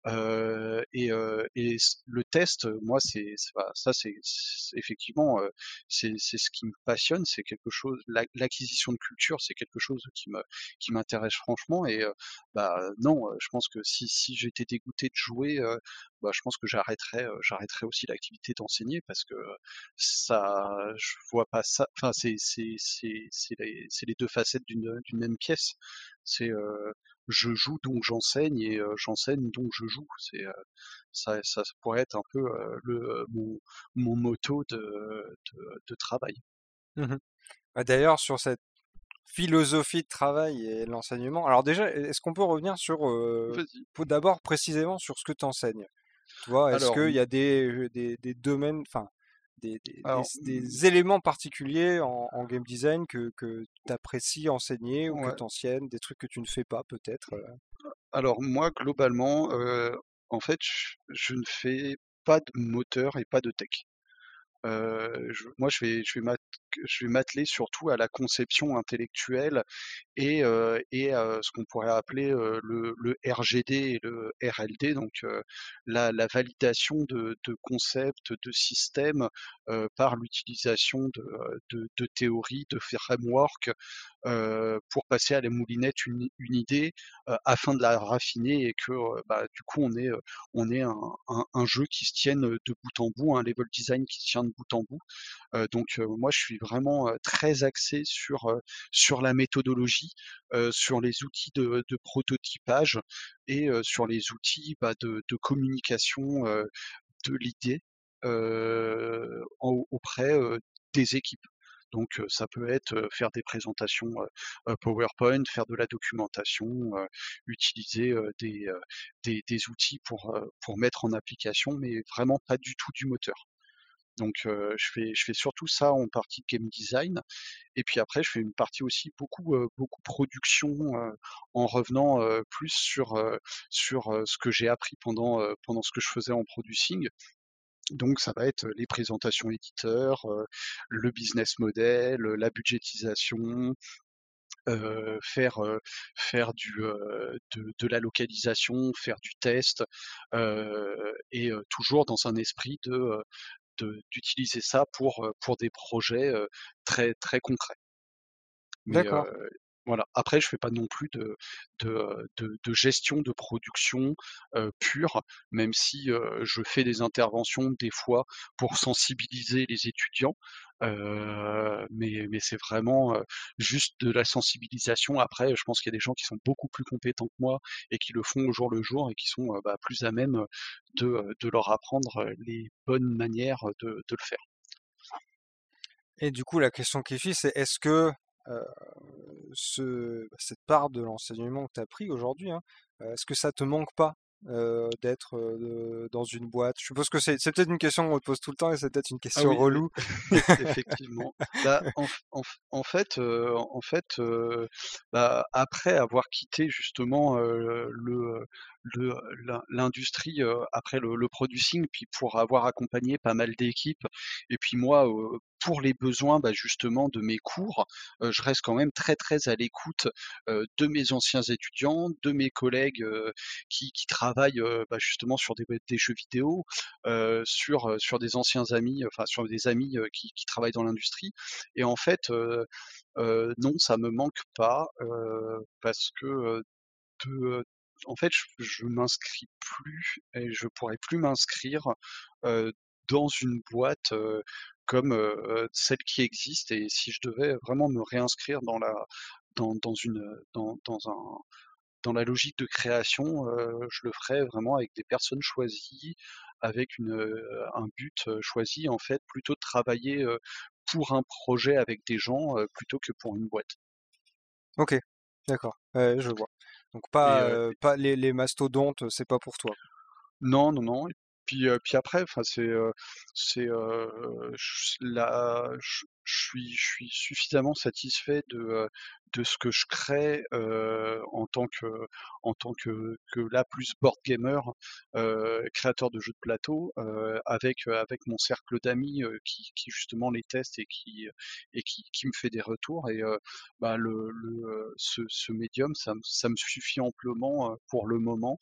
Heu et heu et s le test, heu, moi, c'est c'est bah, ça, c'est c'est effectivement, heu, c'est c'est ce qui me passionne, c'est quelque chose l'ac l'acquisition de culture, c'est quelque chose qui me qui m'intéresse franchement et heu, bah, non, heu, je pense que si si j'étais dégoûté de jouer, heu, bah, je pense que j'arrêterais, heu, j'arrêterais aussi l'activité d'enseigner parce que, heu, ça je vois pas ça enfin, c'est c'est c'est c'est les c'est les deux facettes d'une, d'une même pièce. C'est, heu je joue donc j'enseigne et heu, j'enseigne donc je joue. C'est, heu, ça ça pourrait être un peu, heu, le mon mon motto de de de travail. Mmh. Bah, d'ailleurs sur cette philosophie de travail et l'enseignement, alors déjà, est-ce qu'on peut revenir sur, heu, Vas-y. pou d'abord précisément sur ce que tu enseignes? Tu vois? Est-ce Alors qu'il y m a des, heu, des des domaines, enfin des des des alors, mmh, des éléments particuliers en en game design que que tu apprécies enseigner ou que ouais, tu anciennes, des trucs que tu ne fais pas peut-être, heu? alors moi globalement, heu, en fait, je je ne fais pas de moteur et pas de tech. Heu, je moi je vais je vais m'at je vais m'atteler surtout à la conception intellectuelle et heu et heu, ce qu'on pourrait appeler, heu, le le R G D et le R L D, donc heu, la la validation de de concepts, de systèmes, heu, par l'utilisation de, heu, de de théories, de frameworks, heu, pour passer à la moulinette une une idée, heu, afin de la raffiner et que, heu, bah, du coup on ait, heu, on ait un un un jeu qui se tienne, de bout en bout, un level design qui se tient de bout en bout. Heu, donc heu, moi je suis vraiment, heu, très axé sur, heu, sur la méthodologie, heu, sur les outils de de prototypage et heu, sur les outils, bah, de de communication, heu, de l'idée, heu, au auprès, heu, des équipes. Donc heu, ça peut être, heu, faire des présentations, heu heu, PowerPoint, faire de la documentation, heu, utiliser, heu, des, heu, des des outils pour, heu, pour mettre en application, mais vraiment pas du tout du moteur. Donc heu, je fais je fais surtout ça en partie game design et puis après je fais une partie aussi beaucoup, heu, beaucoup production, heu, en revenant, heu, plus sur, heu, sur, heu, ce que j'ai appris pendant, heu, pendant ce que je faisais en producing. Donc ça va être, les présentations éditeurs, heu, le business model, heu, la budgétisation, heu, faire, heu, faire du, heu, de de la localisation, faire du test, heu et heu, toujours dans un esprit de, heu, de d'utiliser ça pour, heu, pour des projets, heu, très très concrets. Mais D'accord. heu Voilà. Après, je fais pas non plus de de, heu, de de gestion de production, heu, pure, même si, heu, je fais des interventions des fois pour sensibiliser les étudiants, heu, mais mais c'est vraiment, heu, juste de la sensibilisation. Après, je pense qu'il y a des gens qui sont beaucoup plus compétents que moi et qui le font au jour le jour et qui sont, heu, bah, plus à même, de, heu, de leur apprendre, heu, les bonnes manières, de de le faire. Et du coup, la question qui suit, c'est est-ce que euh, ce, bah, cette part de l'enseignement que tu as pris aujourd'hui, hein, euh, est-ce que ça te manque pas euh, d'être euh, de- dans une boîte? Je suppose que c'est c'est peut-être une question qu'on te pose tout le temps et c'est peut-être une Ah question oui, oui, relou. effectivement. Bah, en f en f en fait, heu, en fait, heu, bah, après avoir quitté justement, heu, le, le l'in l'industrie, heu, après le le producing, puis pour avoir accompagné pas mal d'équipes et puis moi, heu, pour les besoins, bah, justement de mes cours, heu, je reste quand même très, très à l'écoute, heu, de mes anciens étudiants, de mes collègues, heu, qui qui travaillent, heu, bah, justement sur des des jeux vidéo, heu, sur, heu, sur des anciens amis, enfin sur des amis, heu, qui qui travaillent dans l'industrie et en fait, heu heu, non, ça me manque pas, heu, parce que, heu, de, heu, en fait, je je m'inscris plus et je pourrais plus m'inscrire, heu, dans une boîte, heu, comme, heu celle qui existe et si je devais vraiment me réinscrire dans la dans dans une, dans dans un dans la logique de création, heu, je le ferais vraiment avec des personnes choisies, avec une, heu, un but, heu, choisi, en fait, plutôt de travailler, heu, pour un projet avec des gens, heu, plutôt que pour une boîte Ok, d'accord, ouais, je vois. Donc et pas, heu euh, pas les, les mastodontes, c'est pas pour toi. non, non, non et puis, heu, puis après, enfin, c'est, heu, c'est, heu, ch la je je suis je suis suffisamment satisfait de, heu, de ce que je crée, heu, en tant que en tant que que là, plus board gamer, heu, créateur de jeux de plateau, heu, avec, heu, avec mon cercle d'amis, heu, qui qui justement les testent et qui, et qui qui me fait des retours et heu, bah, le le, heu, ce ce médium, ça me ça me suffit amplement, heu, pour le moment,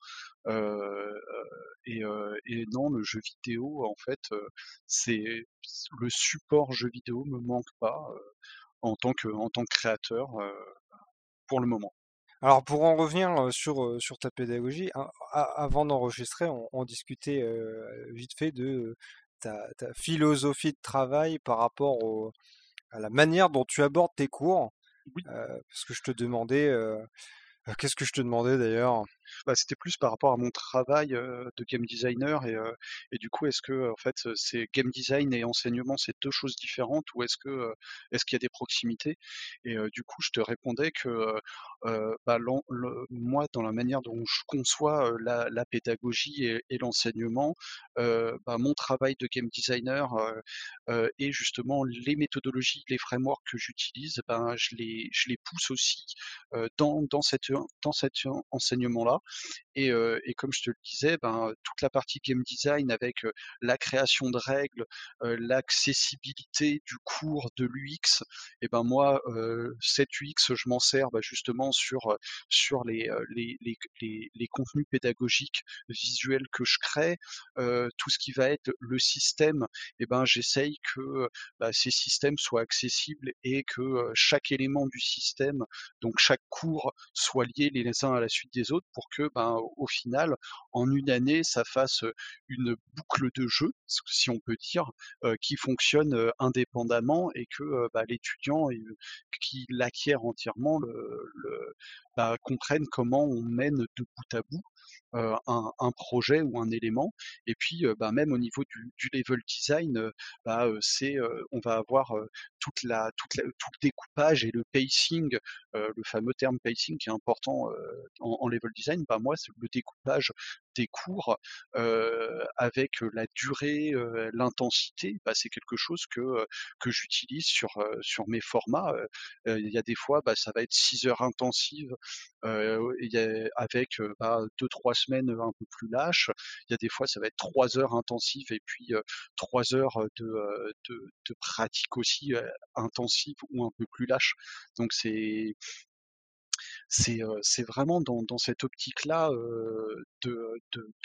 heu et heu et non, le jeu vidéo, en fait, heu, c'est le support jeu vidéo me manque pas, heu, en tant que en tant que créateur, heu, pour le moment. Alors pour en revenir euh, sur, euh, sur ta pédagogie, a- a- avant d'enregistrer, on, on discutait euh, vite fait de euh, ta, ta philosophie de travail par rapport au- à la manière dont tu abordes tes cours. Oui. Euh, parce que je te demandais, euh, euh, qu'est-ce que je te demandais d'ailleurs? Bah, c'était plus par rapport à mon travail, heu, de game designer et heu et du coup, est-ce que, heu, en fait, heu, c'est game design et enseignement, c'est deux choses différentes ou est-ce que, heu, est-ce qu'il y a des proximités? Et heu, du coup, je te répondais que, heu heu, bah, l'en le moi, dans la manière dont je conçois, heu, la la pédagogie et et l'enseignement, heu, bah, mon travail de game designer, heu heu et justement les méthodologies, les frameworks que j'utilise, ben, je les je les pousse aussi, heu, dans dans cet dans cet enseignement-là et heu et comme je te le disais, ben, toute la partie game design avec, heu, la création de règles, heu, l'accessibilité du cours, de l'U X et ben, moi, heu, cet U X, je m'en sers, bah, justement sur, heu, sur les, heu, les les les les contenus pédagogiques visuels que je crée. Heu, tout ce qui va être le système et ben, j'essaye que, heu, bah, ces systèmes soient accessibles et que, heu, chaque élément du système, donc chaque cours, soit liés les uns à la suite des autres pour que, ben, au final, en une année, ça fasse, une boucle de jeu, si on peut dire, heu, qui fonctionne, heu, indépendamment et que, heu, bah, l'étudiant et qui l'acquiert entièrement le le bah, comprenne comment on mène de bout à bout, heu, un un projet ou un élément et puis, heu, bah, même au niveau du du level design, heu, bah, heu, c'est, heu, on va avoir, heu, toute la toute la tout le découpage et le pacing, heu, le fameux terme pacing qui est important, heu, en en level design, bah, moi, c'est le découpage des cours, heu, avec, heu, la durée, heu, l'intensité, bah, c'est quelque chose que, heu, que j'utilise sur, heu, sur mes formats, heu heu, il y a des fois, bah, ça va être six heures intensives, heu, il y a avec, heu, bah, deux trois semaines, un peu plus lâches. Il y a des fois, ça va être trois heures intensives et puis, heu, trois heures, de, heu, de de pratique aussi, heu, intensive ou un peu plus lâche. Donc c'est c'est, heu, c'est vraiment dans dans cette optique-là, heu, de de de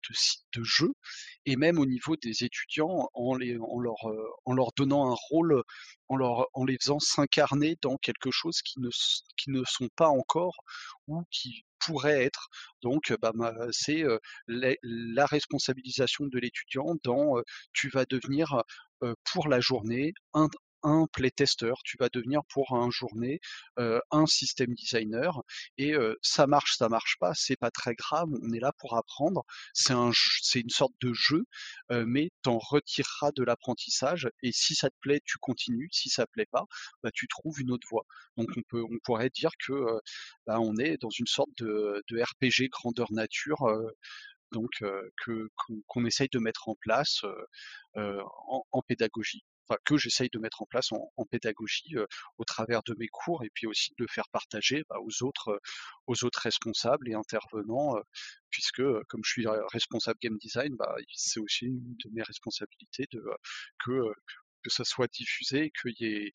de sites de jeux, et même au niveau des étudiants en les en leur, heu, en leur donnant un rôle, en leur en les faisant s'incarner dans quelque chose qui ne s qui ne sont pas encore ou qui pourraient être. Donc, bah, ma c'est, heu, les la responsabilisation de l'étudiant dans, heu, tu vas devenir, heu, pour la journée un un playtester, tu vas devenir pour un journée, heu, un système designer, et heu, ça marche, ça marche pas, c'est pas très grave, on est là pour apprendre. C'est un j c'est une sorte de jeu, heu, mais tu en retireras de l'apprentissage, et si ça te plaît, tu continues, si ça plaît pas, bah, tu trouves une autre voie. Donc on peut on pourrait dire que, heu, bah, on est dans une sorte de de R P G grandeur nature, heu, donc heu, que qu'on qu'on essaye de mettre en place, heu heu, en en pédagogie. Enfin, que j'essaye de mettre en place en en pédagogie, heu, au travers de mes cours, et puis aussi de le faire partager, bah, aux autres, heu, aux autres responsables et intervenants, heu, puisque, heu, comme je suis, heu, responsable game design, bah, c'est aussi une de mes responsabilités de, heu, que, heu, que ça soit diffusé, qu'il y ait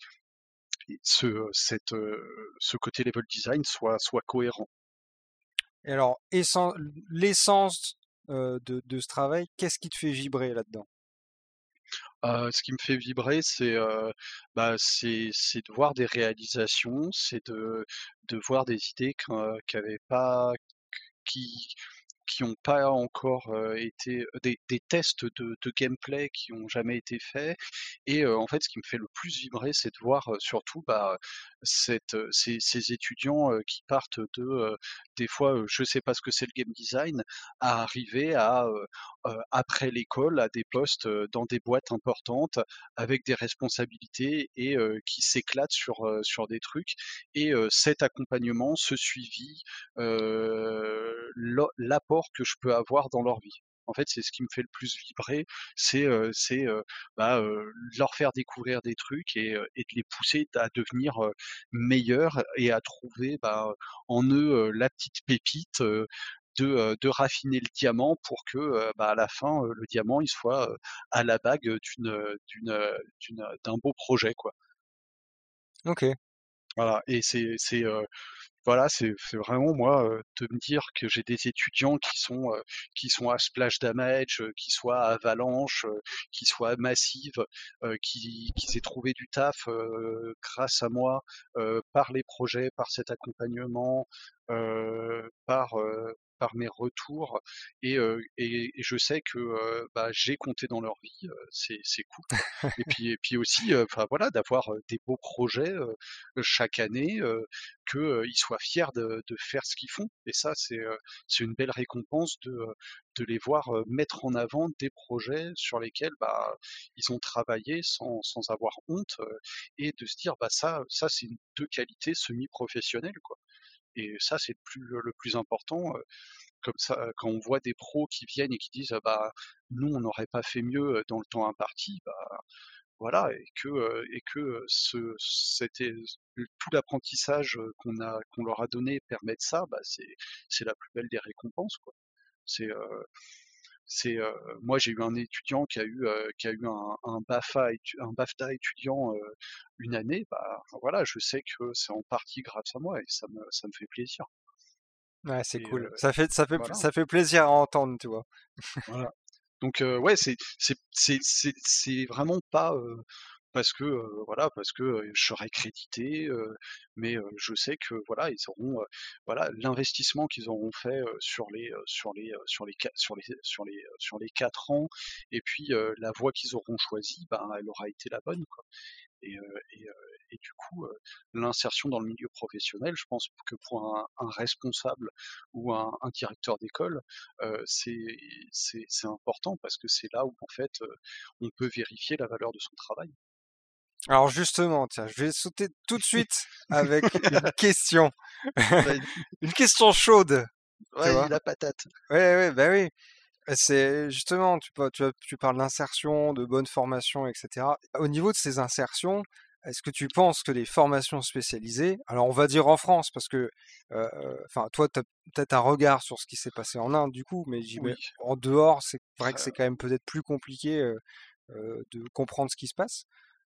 ce cette, heu, ce côté level design soit soit cohérent. Et alors, essen- l'essence euh, de, de ce travail, qu'est-ce qui te fait vibrer là-dedans? Heu, ce qui me fait vibrer, c'est, heu, bah, c'est c'est de voir des réalisations, c'est de de voir des idées qu'un qu'avaient pas qui qui ont pas encore, heu, été des des tests de de gameplay qui ont jamais été faits, et heu, en fait, ce qui me fait le plus vibrer, c'est de voir, heu, surtout, bah, cette, heu, ces ces étudiants, heu, qui partent de, heu, des fois, heu, je sais pas ce que c'est le game design, à arriver à, heu heu, après l'école, à des postes, heu, dans des boîtes importantes avec des responsabilités, et heu, qui s'éclatent sur, heu, sur des trucs, et heu, cet accompagnement, ce suivi, heu, l'o l'apport que je peux avoir dans leur vie. En fait, c'est ce qui me fait le plus vibrer, c'est, heu c'est, heu, bah, heu, leur faire découvrir des trucs, et heu et de les pousser à devenir, heu, meilleurs, et à trouver, bah, en eux, heu, la petite pépite, heu, de, heu, de raffiner le diamant pour que, heu, bah, à la fin, heu, le diamant, il soit, heu, à la bague, d'une, heu d'une, heu d'une, heu d'un beau projet, quoi. Ok. Voilà, et c'est c'est, heu voilà, c'est c'est vraiment moi, heu, de me dire que j'ai des étudiants qui sont, heu, qui sont à Splash Damage, heu, qui soient à Avalanche, heu, qui soient à Massive, heu, qui qu'ils aient trouvé du taf, heu, grâce à moi, heu, par les projets, par cet accompagnement, heu, par, heu, par mes retours, et heu et et je sais que, heu, bah, j'ai compté dans leur vie, heu, c'est c'est cool, quoi. Et puis et puis aussi, heu, enfin voilà, d'avoir, heu, des beaux projets, heu, chaque année, heu, que, heu, ils soient fiers de de faire ce qu'ils font, et ça, c'est, heu, c'est une belle récompense de, heu, de les voir, heu, mettre en avant des projets sur lesquels, bah, ils ont travaillé sans sans avoir honte, heu et de se dire: «Bah, ça ça c'est une de qualité semi-professionnelle, quoi», et ça, c'est le plus le plus important, heu, comme ça, quand on voit des pros qui viennent et qui disent: «Ah bah, nous, on n'aurait pas fait mieux, heu, dans le temps imparti», bah, voilà, et que, heu et que, heu, ce c'était tout l'apprentissage, heu, qu'on a qu'on leur a donné permet de ça, bah, c'est c'est la plus belle des récompenses, quoi. C'est, heu c'est, heu, moi j'ai eu un étudiant qui a eu, heu, qui a eu un un BAFA étu un BAFTA étudiant, heu, une année, bah, voilà, je sais que c'est en partie grâce à moi, et ça me ça me fait plaisir, Ouais, c'est et cool. heu, Ça fait, ça fait, voilà, ça fait plaisir à entendre, tu vois. voilà. Donc heu, ouais, c'est c'est c'est c'est c'est vraiment pas, heu, parce que, heu, voilà, parce que, heu, je serai crédité, heu, mais heu, je sais que, voilà, ils auront, heu, voilà, l'investissement qu'ils auront fait, heu, sur les, heu, sur les, heu, sur les qua sur les sur les, heu, sur les quatre ans, et puis, heu, la voie qu'ils auront choisie, ben, elle aura été la bonne, quoi. Et heu et heu et du coup, heu, l'insertion dans le milieu professionnel, je pense que pour un un responsable ou un un directeur d'école, heu, c'est c'est c'est important, parce que c'est là où, en fait, heu, on peut vérifier la valeur de son travail. Alors justement, tiens, je vais sauter tout de suite avec une question. Vas-y, Une question chaude, tu vas-y, vois. la patate. Ouais, ouais, bah oui. C'est justement, tu, par- tu, as- tu parles d'insertion, de bonne formation, et cetera. Au niveau de ces insertions, est-ce que tu penses que les formations spécialisées, alors on va dire en France, parce que, euh, euh, enfin, toi, tu as peut-être un regard sur ce qui s'est passé en Inde, du coup, mais j'y mets- Oui, en dehors, c'est vrai que c'est heu, quand même peut-être plus compliqué euh, euh, de comprendre ce qui se passe.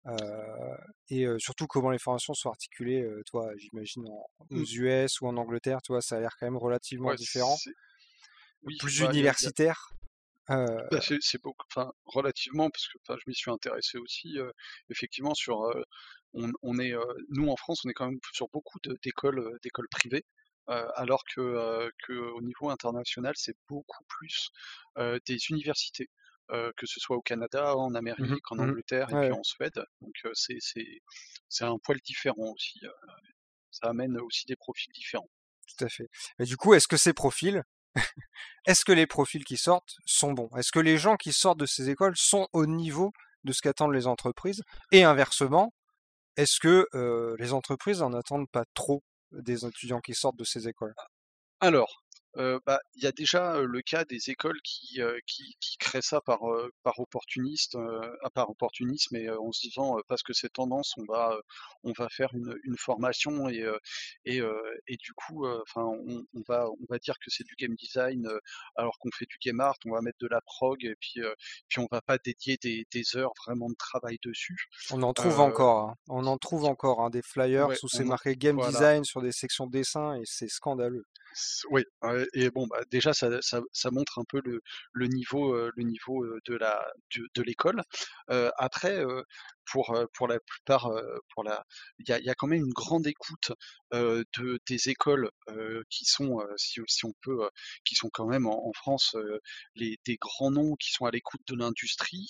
Euh, et euh, surtout comment les formations sont articulées, euh, toi, j'imagine, en- aux mmh, U S ou en Angleterre, tu vois, ça a l'air quand même relativement ouais, différent, c'est oui, plus bah, il y a il y a universitaire. Heu, Bah, c'est c'est beaucoup, enfin, relativement, parce que enfin, je m'y suis intéressé aussi, heu, effectivement sur, heu, on on est, heu, nous en France, on est quand même sur beaucoup de d'écoles, heu, d'écoles privées, heu, alors que, heu, qu'au niveau international, c'est beaucoup plus, heu, des universités, heu, que ce soit au Canada, en mmh Amérique, en mh, mmh. Angleterre et Ouais, puis ouais, en Suède. Donc, heu, c'est c'est c'est un poil différent aussi, heu, ça amène aussi des profils différents. tout à fait. Et du coup, est-ce que ces profils est-ce que les profils qui sortent sont bons? Est-ce que les gens qui sortent de ces écoles sont au niveau de ce qu'attendent les entreprises? Et inversement, est-ce que, heu, les entreprises en attendent pas trop des étudiants qui sortent de ces écoles? Alors, heu, bah, il y a déjà, heu, le cas des écoles qui, heu, qui qui créent ça par, heu, par opportuniste, heu, ah, par opportunisme et heu, en se disant, heu: «Parce que c'est tendance, on va, heu, on va faire une une formation et heu et heu et du coup, heu, enfin, on on va on va dire que c'est du game design, heu, alors qu'on fait du game art, on va mettre de la prog et puis, heu, puis on va pas dédier des des heures vraiment de travail dessus». On en trouve Heu, encore, hein. On en trouve encore, hein, des flyers ouais, où c'est on en marqué game voilà. design sur des sections dessin et c'est scandaleux. S Oui, ouais, et bon, bah, déjà ça ça ça montre un peu le le niveau, heu, le niveau, heu, de la de de l'école. Heu, après, heu, pour, heu, pour la plupart, heu, pour la il y a il y a quand même une grande écoute, heu, de des écoles, heu, qui sont, heu, si si on peut, heu, qui sont quand même en en France, heu, les des grands noms qui sont à l'écoute de l'industrie,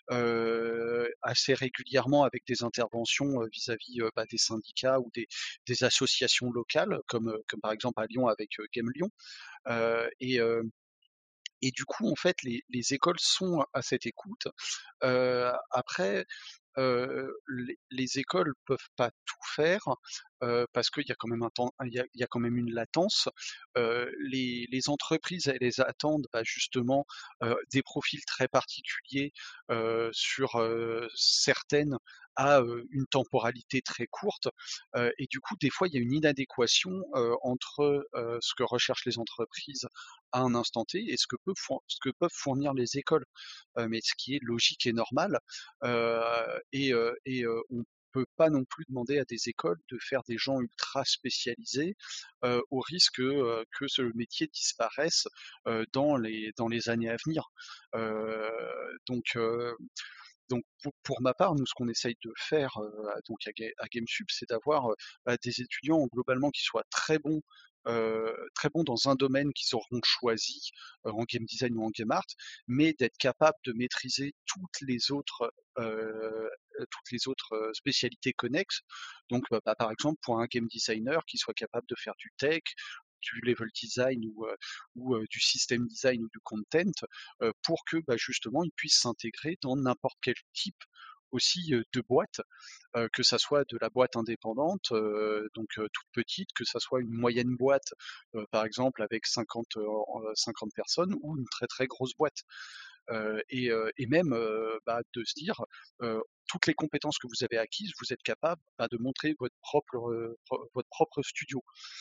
heu, assez régulièrement avec des interventions, heu, vis-à-vis, heu, bah, des syndicats ou des des associations locales comme, heu, comme par exemple à Lyon avec, heu, Game Lyon, heu et heu et du coup en fait les les écoles sont à cette écoute. Heu, après, heu, les les écoles peuvent pas tout faire, heu, parce qu'il y a quand même un temps il y a il y a quand même une latence. Heu, les les entreprises, elles attendent, bah, justement, heu, des profils très particuliers, heu, sur, heu, certaines à, heu, une temporalité très courte, heu et du coup, des fois, il y a une inadéquation, heu, entre, heu, ce que recherchent les entreprises à un instant T et ce que peuvent four ce que peuvent fournir les écoles. Heu, mais ce qui est logique et normal, heu et heu et heu, on peut pas non plus demander à des écoles de faire des gens ultra spécialisés, heu, au risque, heu, que ce métier disparaisse, heu, dans les dans les années à venir. Heu, donc heu, donc pour pour ma part, nous, ce qu'on essaye de faire, heu, à donc à Ga à GameSup, c'est d'avoir, heu, bah, des étudiants globalement qui soient très bons, heu, très bons dans un domaine qu'ils auront choisi, heu, en game design ou en game art, mais d'être capable de maîtriser toutes les autres, heu, toutes les autres, heu, spécialités connexes. Donc, bah, bah, par exemple, pour un game designer qui soit capable de faire du tech, du level design ou, heu, ou, heu, du system design ou du content, heu, pour que, bah, justement, il puisse s'intégrer dans n'importe quel type aussi, heu, de boîte, heu, que ça soit de la boîte indépendante, heu, donc heu, toute petite, que ça soit une moyenne boîte, heu, par exemple avec cinquante, heu, en cinquante personnes ou une très, très grosse boîte. Heu et heu et même, heu, bah, de se dire, heu, toutes les compétences que vous avez acquises, vous êtes capable, bah, de montrer votre propre, heu, pro votre propre studio.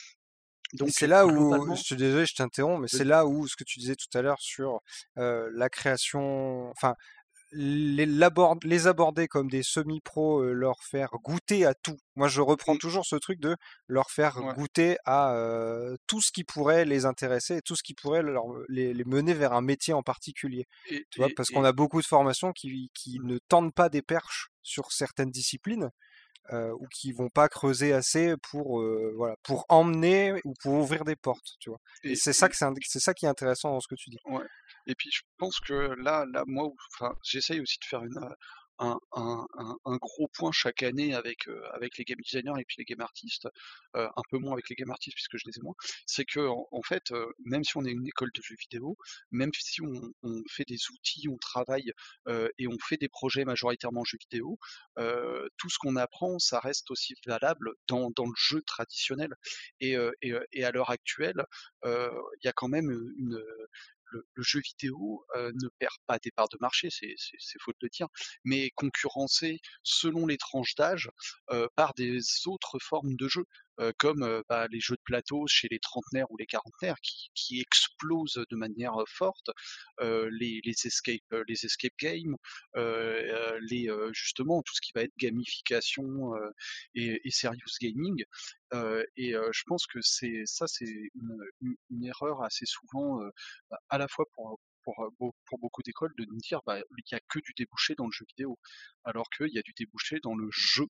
Et Donc c'est heu, là où, je globalement, suis désolé, je t'interromps, mais c'est vas-y. là où ce que tu disais tout à l'heure sur euh, la création, enfin, les, l'abord- les aborder comme des semi-pros, euh, leur faire goûter à tout. Moi, je reprends Mmh, toujours ce truc de leur faire ouais, goûter à euh, tout ce qui pourrait les intéresser et tout ce qui pourrait leur, les, les mener vers un métier en particulier. et Tu vois, et parce qu'on et a beaucoup de formations qui, qui mmh, ne tendent pas des perches sur certaines disciplines euh, ou qui vont pas creuser assez pour euh, voilà pour emmener ou pour ouvrir des portes, tu vois. Et et c'est ça et que c'est c'est ça qui est intéressant dans ce que tu dis. ouais, et puis je pense que là là, moi, où enfin, j'essaye aussi de faire une, heu, un un un un gros point chaque année avec, heu, avec les game designers et puis les game artistes, heu, un peu moins avec les game artistes puisque je les ai moins. C'est qu'en en en fait, heu, même si on est une école de jeux vidéo, même si on on fait des outils, on travaille, heu et on fait des projets majoritairement jeux vidéo, heu, tout ce qu'on apprend, ça reste aussi valable dans dans le jeu traditionnel et heu et heu et à l'heure actuelle, heu, il y a quand même, une, le, le jeu vidéo, euh, ne perd pas des parts de marché, c'est c'est- c'est faux de le dire, mais est concurrencé selon les tranches d'âge, euh, par des autres formes de jeux, euh, comme, euh, bah, les jeux de plateau chez les trentenaires ou les quarantenaires qui, qui explosent de manière, euh, forte, euh, les, les escape, euh, les escape games, euh, euh, les, euh, justement tout ce qui va être gamification, euh, et, et serious gaming. Euh, et euh, je pense que c'est ça, c'est une, une- une erreur assez souvent, euh, à la fois pour pour, euh, beau- pour beaucoup d'écoles de nous dire bah il y a que du débouché dans le jeu vidéo, alors qu'il y a du débouché dans le jeu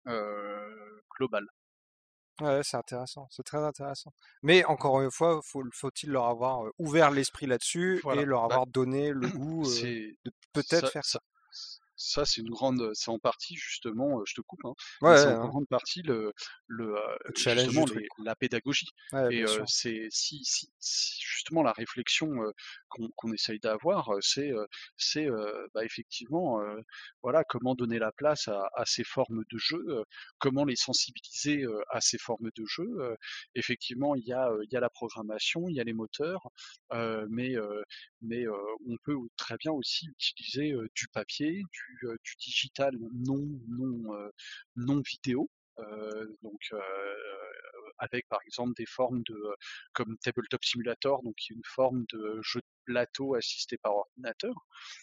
euh, global. Ouais, c'est intéressant, c'est très intéressant. Mais encore une fois, faut, faut-il leur avoir euh, ouvert l'esprit là-dessus et Voilà. leur Bah, avoir donné le goût euh, c'est de peut-être ça, faire ça, ça. ça c'est une grande, c'est en partie justement, euh, je te coupe, hein, Ouais, mais c'est ouais, en hein, grande partie le, le euh, le challenge du justement truc, les, quoi. la pédagogie. Ouais, Et bien euh, sûr. c'est si, si, si justement la réflexion euh, qu'on qu'on essaye d'avoir, euh, c'est euh, c'est euh, bah, effectivement euh, voilà comment donner la place à, à ces formes de jeu, euh, comment les sensibiliser euh, à ces formes de jeu. Euh, effectivement, il y a euh, il y a la programmation, il y a les moteurs, euh, mais euh, mais euh, on peut très bien aussi utiliser euh, du papier, du, euh, du digital non non euh, non vidéo. Euh, donc euh, avec par exemple des formes de euh, comme Tabletop Simulator, donc qui est une forme de jeu de plateau assisté par ordinateur.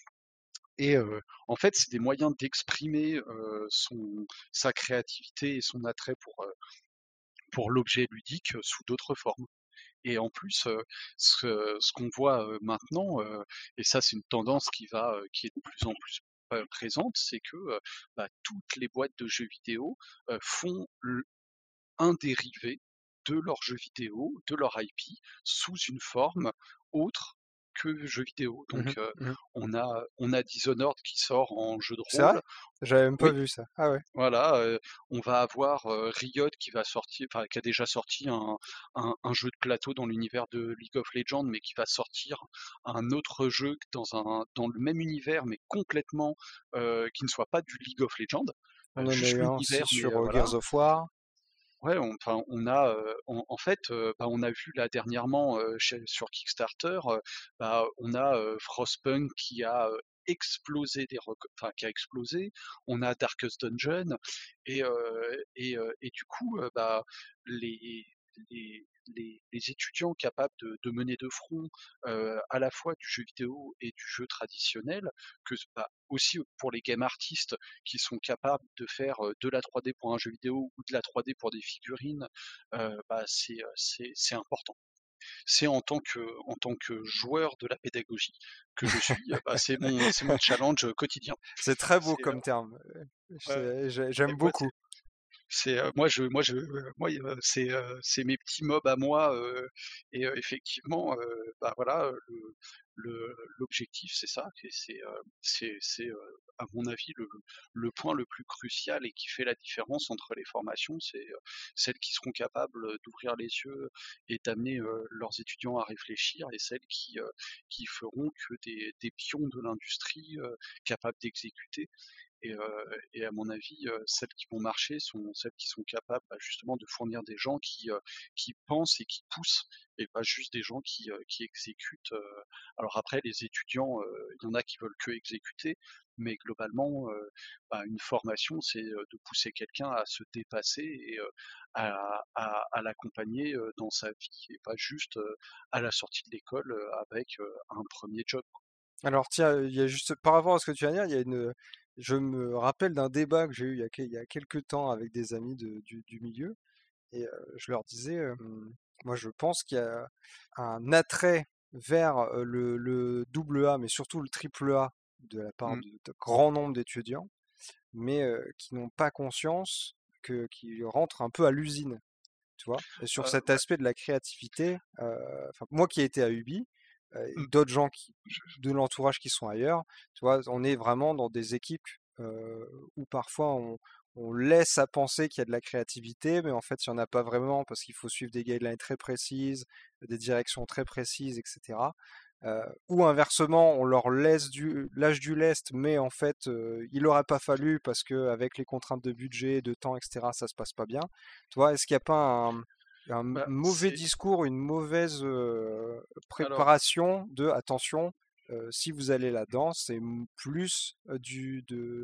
Et euh, en fait, c'est des moyens d'exprimer euh, son sa créativité et son attrait pour euh, pour l'objet ludique euh, sous d'autres formes. Et en plus, euh, ce, ce qu'on voit euh, maintenant, euh, et ça c'est une tendance qui va, euh, qui est de plus en plus euh, présente, c'est que euh, bah, toutes les boîtes de jeux vidéo euh, font l- un dérivé de leur jeu vidéo, de leur I P, sous une forme autre que jeu vidéo. Mhm, Donc euh, mhm. on a on a Dishonored qui sort en jeu de C'est vrai? rôle. J'avais même pas Oui, vu ça. Ah ouais. voilà, euh, on va avoir euh, Riot qui va sortir, enfin qui a déjà sorti un, un, un jeu de plateau dans l'univers de League of Legends, mais qui va sortir un autre jeu dans un dans le même univers, mais complètement euh, qui ne soit pas du League of Legends, euh, On en a juste eu un aussi l'univers, mais euh, sur euh, voilà. Gears of War. Ouais, on, enfin, on a, euh, en, en fait, euh, bah, on a vu là dernièrement euh, chez- sur Kickstarter, euh, bah, on a euh, Frostpunk qui a euh, explosé des reco- enfin qui a explosé. On a Darkest Dungeon et euh, et, euh, et du coup, euh, bah les les, les, les étudiants capables de, de mener de front euh, à la fois du jeu vidéo et du jeu traditionnel, que bah, aussi pour les game artistes qui sont capables de faire euh, de la trois D pour un jeu vidéo ou de la trois D pour des figurines, euh, bah, c'est, euh, c'est, c'est important. C'est en tant que, en tant que joueur de la pédagogie que je suis, euh, bah, c'est mon, c'est mon challenge quotidien. C'est très beau C'est, euh, comme terme. Euh, ouais, c'est- j'ai- et J'aime moi, c'est, beaucoup. c'est, euh, moi, je, moi, je, euh, moi, euh, c'est, euh, c'est mes petits mobs à moi, euh, et euh, effectivement, euh, bah voilà, euh, le, le- l'objectif, c'est ça, et c'est, euh, c'est, c'est, euh, à mon avis, le, le point le plus crucial et qui fait la différence entre les formations, c'est euh, celles qui seront capables d'ouvrir les yeux et d'amener euh, leurs étudiants à réfléchir, et celles qui, euh, qui feront que des, des pions de l'industrie euh, capables d'exécuter. Et, euh, et à mon avis, euh, celles qui vont marcher sont celles qui sont capables bah, justement de fournir des gens qui, euh, qui pensent et qui poussent, et pas juste des gens qui, euh, qui exécutent. euh. Alors après, les étudiants, euh, il y en a qui veulent que exécuter, mais globalement, euh, bah, une formation, c'est euh, de pousser quelqu'un à se dépasser et euh, à, à, à l'accompagner euh, dans sa vie, et pas juste euh, à la sortie de l'école euh, avec euh, un premier job. Alors tiens, il y a juste par rapport à ce que tu viens de dire, il y a une, je me rappelle d'un débat que j'ai eu il y a, que- il y a quelques temps avec des amis de- du, du milieu, et euh, je leur disais, euh, moi je pense qu'il y a un attrait vers euh, le, le double A, mais surtout le triple A de la part Mm. de, de grand nombre d'étudiants, mais euh, qui n'ont pas conscience que qui rentrent un peu à l'usine, tu vois. Et sur Euh, cet bah, aspect de la créativité, euh, enfin, moi qui ai été à Ubi, euh, et mm. d'autres gens qui, de l'entourage qui sont ailleurs, tu vois, on est vraiment dans des équipes euh, où parfois on, on laisse à penser qu'il y a de la créativité, mais en fait il n'y en a pas vraiment parce qu'il faut suivre des guidelines très précises, des directions très précises, et cetera. Euh, ou inversement, on leur laisse du lâche du lest, mais en fait, euh, il n'aurait pas fallu parce que avec les contraintes de budget, de temps, et cetera, ça se passe pas bien. Tu vois, est-ce qu'il n'y a pas un, un Bah, mauvais c'est discours, une mauvaise euh, alors. préparation de attention, euh, si vous allez là-dedans, c'est m- plus euh, du de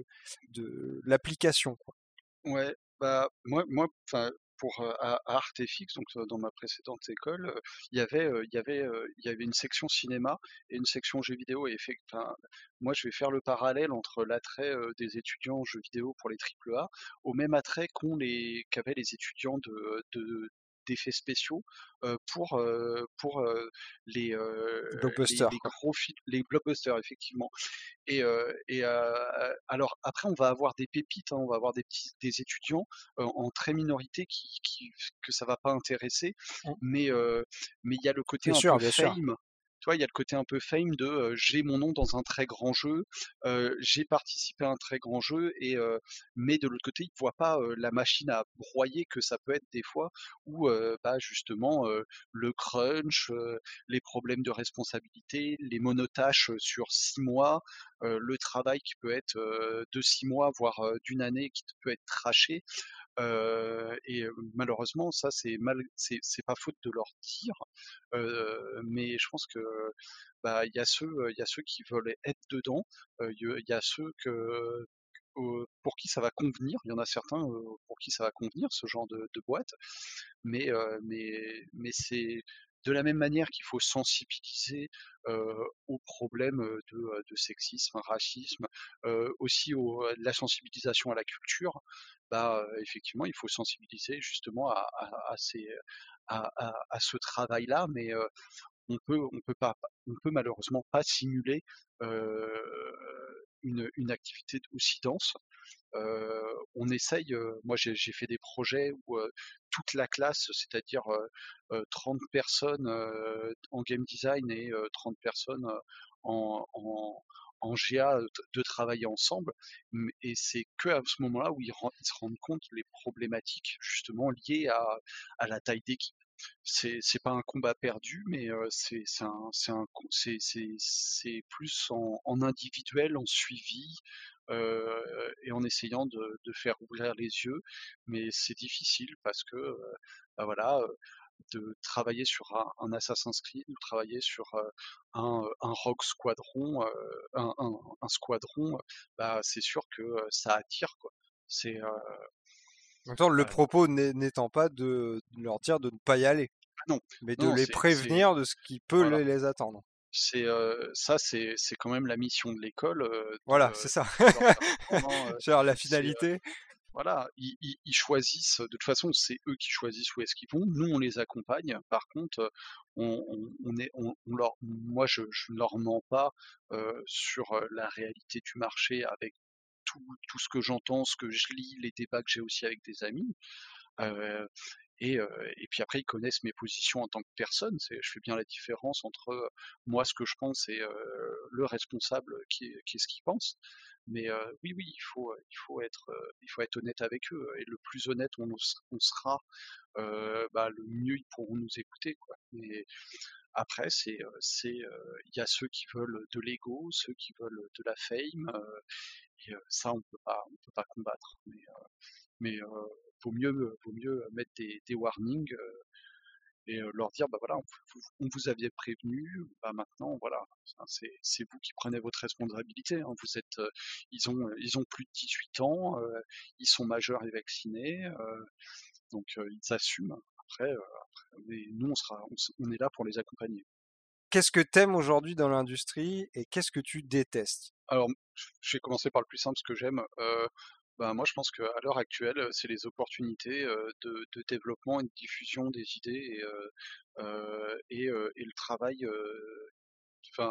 de l'application, quoi. Ouais, bah moi, moi, enfin, pour euh, à, à Artefix, donc euh, dans ma précédente école, euh, il y avait, euh, il y avait, euh, il y avait une section cinéma et une section jeux vidéo. Et effect- enfin, moi, je vais faire le parallèle entre l'attrait euh, des étudiants en jeux vidéo pour les triple A au même attrait qu'ont les, qu'avaient les étudiants de, de d'effets spéciaux euh, pour euh, pour euh, les, euh, les Blockbuster, les quoi. gros films, les blockbusters effectivement. Et, euh, et euh, alors après, on va avoir des pépites, hein, on va avoir des petits, des étudiants euh, en très minorité qui, qui que ça va pas intéresser, Mm. mais euh, mais il y a le côté Bien un peu sûr, bien sûr. fame. Tu vois, il y a le côté un peu fame de euh, j'ai mon nom dans un très grand jeu, euh, j'ai participé à un très grand jeu, et euh, mais de l'autre côté, ils ne voient pas euh, la machine à broyer que ça peut être des fois, où euh, bah, justement euh, le crunch, euh, les problèmes de responsabilité, les monotâches sur six mois, euh, le travail qui peut être euh, de six mois, voire euh, d'une année, qui peut être traché. Euh, et euh, malheureusement, ça, c'est mal, c'est c'est pas faute de leur dire, euh, mais je pense que bah il y a ceux, il y a ceux qui veulent être dedans, euh, il y, y a ceux que euh, pour qui ça va convenir. Il y en a certains euh, pour qui ça va convenir ce genre de, de boîte, mais euh, mais mais c'est de la même manière qu'il faut sensibiliser euh, aux problèmes de, de sexisme, racisme, euh, aussi au, à la sensibilisation à la culture. Bah euh, effectivement, il faut sensibiliser justement à, à, à ces à, à, à ce travail-là, mais euh, on peut on peut pas on peut malheureusement pas simuler euh, une, une activité aussi dense. Euh, on essaye, euh, moi j'ai j'ai fait des projets où euh, toute la classe, c'est-à-dire euh, euh, trente personnes euh, en game design et euh, trente personnes euh, en, en, en G A, euh, de travailler ensemble. M- Et c'est que à ce moment-là où ils, ren- ils se rendent compte les problématiques justement liées à, à la taille d'équipe. C'est c'est pas un combat perdu, mais euh, c'est c'est un c'est un co- c'est c'est c'est plus en, en individuel, en suivi, euh, et en essayant de, de faire ouvrir les yeux, mais c'est difficile parce que euh, bah voilà, euh, de travailler sur un, un Assassin's Creed ou travailler sur euh, un, un Rogue Squadron, euh, un, un, un squadron, bah c'est sûr que euh, ça attire quoi. C'est euh, En même temps, le euh, propos n'est- n'étant pas de de leur dire de ne pas y aller, non, mais de non, non, les c'est c'est prévenir de ce qui peut voilà. les, les attendre. C'est euh, ça, c'est c'est quand même la mission de l'école euh, de, Voilà, c'est euh, ça. de leur faire comprendre. Hein, euh, Genre la c'est finalité. voilà, ils, ils- ils choisissent, de toute façon, c'est eux qui choisissent où est-ce qu'ils vont. Nous, on les accompagne. Par contre, euh, on, on- on est, on, on leur, moi, je, je ne leur mens pas euh, sur euh, la réalité du marché avec tout, tout ce que j'entends, ce que je lis, les débats que j'ai aussi avec des amis. Euh, et, euh, et puis après, ils connaissent mes positions en tant que personne. C'est, je fais bien la différence entre euh, moi, ce que je pense, et euh, le responsable qui, est- qui est ce qu'il pense. Mais euh, oui, oui, il faut, euh, il faut être, euh, il faut être honnête avec eux. Et le plus honnête on, s- on sera, euh, bah, le mieux ils pourront nous écouter, quoi. Mais après, c'est, euh, c'est, euh, il y a ceux qui veulent de l'ego, ceux qui veulent de la fame, euh, et euh, ça, on peut pas, on peut pas combattre. Mais, euh, mais euh, vaut mieux, vaut mieux mettre des, des warnings euh, et euh, leur dire, bah voilà, on, vous on vous avait prévenu, bah maintenant, voilà, enfin, c'est c'est vous qui prenez votre responsabilité. Hein. Vous êtes, euh, ils ont, ils ont plus de dix-huit ans, euh, ils sont majeurs et vaccinés, euh, donc euh, ils assument. Après, euh, après, mais nous, on sera, on, s- on est là pour les accompagner. Qu'est-ce que t'aimes aujourd'hui dans l'industrie et qu'est-ce que tu détestes? Alors, je vais commencer par le plus simple, ce que j'aime. Euh, ben moi, je pense qu'à l'heure actuelle, c'est les opportunités euh, de, de développement et de diffusion des idées et, euh, euh, et, euh, et le travail, euh, enfin,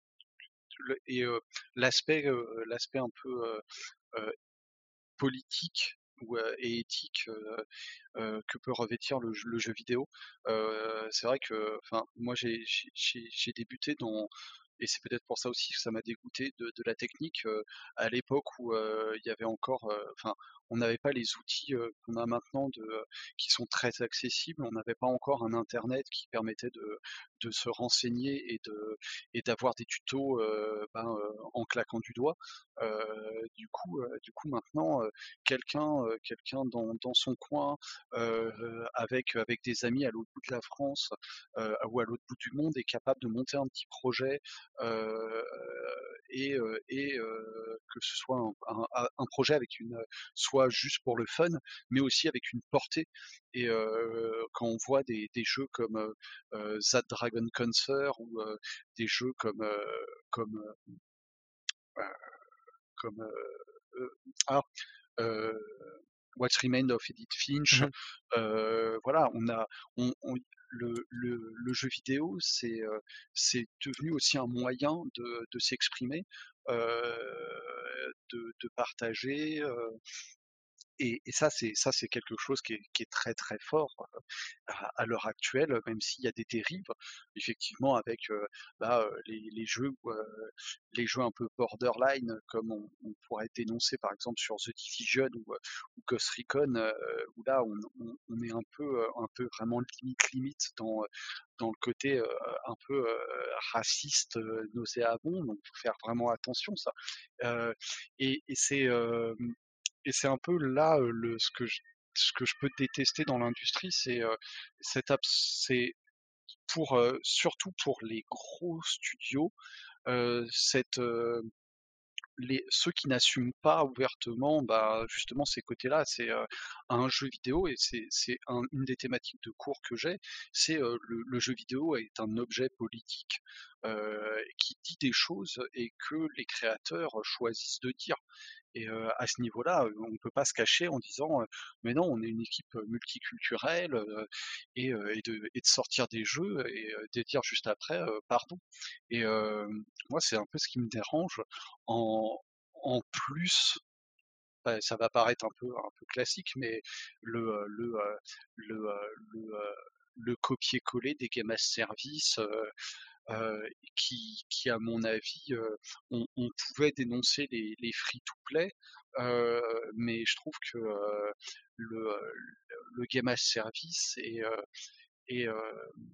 le- et euh, l'aspect, euh, l'aspect un peu euh, euh, politique ou, euh, et éthique euh, euh, que peut revêtir le, jeu le jeu vidéo. Euh, c'est vrai que, enfin, moi, j'ai j'ai- j'ai- j'ai débuté dans et c'est peut-être pour ça aussi que ça m'a dégoûté de, de la technique euh, à l'époque où euh, il y avait encore, euh, enfin, on n'avait pas les outils euh, qu'on a maintenant de, euh, qui sont très accessibles. On n'avait pas encore un internet qui permettait de, de se renseigner et de et d'avoir des tutos euh, ben, euh, en claquant du doigt. Euh, du coup, euh, du coup maintenant, euh, quelqu'un, euh, quelqu'un dans, dans son coin euh, avec avec des amis à l'autre bout de la France euh, ou à l'autre bout du monde est capable de monter un petit projet euh, et, euh, et euh, que ce soit un, un- un projet avec une soit juste pour le fun, mais aussi avec une portée. Et euh, quand on voit des, des jeux comme euh, euh, That Dragon Cancer ou euh, des jeux comme euh, comme euh, comme euh, euh, ah, euh, What Remained of Edith Finch. Mmh. Heu, voilà, on a on on le le le jeu vidéo, c'est, heu, c'est devenu aussi un moyen de de s'exprimer, heu, de de partager, heu et et ça, c'est ça, c'est quelque chose qui est qui est très, très fort, heu, à à l'heure actuelle, même s'il y a des dérives, effectivement avec, heu, bah, heu, les les jeux où, heu, les jeux un peu borderline comme on on pourrait dénoncer par exemple sur The Division ou, heu, ou Ghost Recon, heu, où là on on on est un peu, heu, un peu vraiment limite, limite dans, heu, dans le côté, heu, un peu, heu, raciste, heu, nauséabond, donc faut faire vraiment attention ça. Heu et et c'est, hem et c'est un peu là, heu, le ce que je ce que je peux détester dans l'industrie, c'est, heu, cette abs c'est pour, heu, surtout pour les gros studios, heu, cette, heu, les ceux qui n'assument pas ouvertement, bah, justement ces côtés-là, c'est, heu, un jeu vidéo et c'est c'est un une des thématiques de cours que j'ai, c'est, heu, le le jeu vidéo est un objet politique, heu, qui dit des choses et que les créateurs choisissent de dire. Et heu, à ce niveau-là, heu, on ne peut pas se cacher en disant, heu: «Mais non, on est une équipe, heu, multiculturelle», heu et heu et de et de sortir des jeux et heu, de dire juste après, heu: «Pardon». Et hem, moi, c'est un peu ce qui me dérange en en plus, bah, ça va paraître un peu un peu classique, mais le, heu, le, heu, le, heu, le, heu, le copier-coller des game as service, heu heu, qui qui à mon avis, heu, on on pouvait dénoncer les les free to play, heu, mais je trouve que, heu, le, heu, le game as service est, heu, est, heu,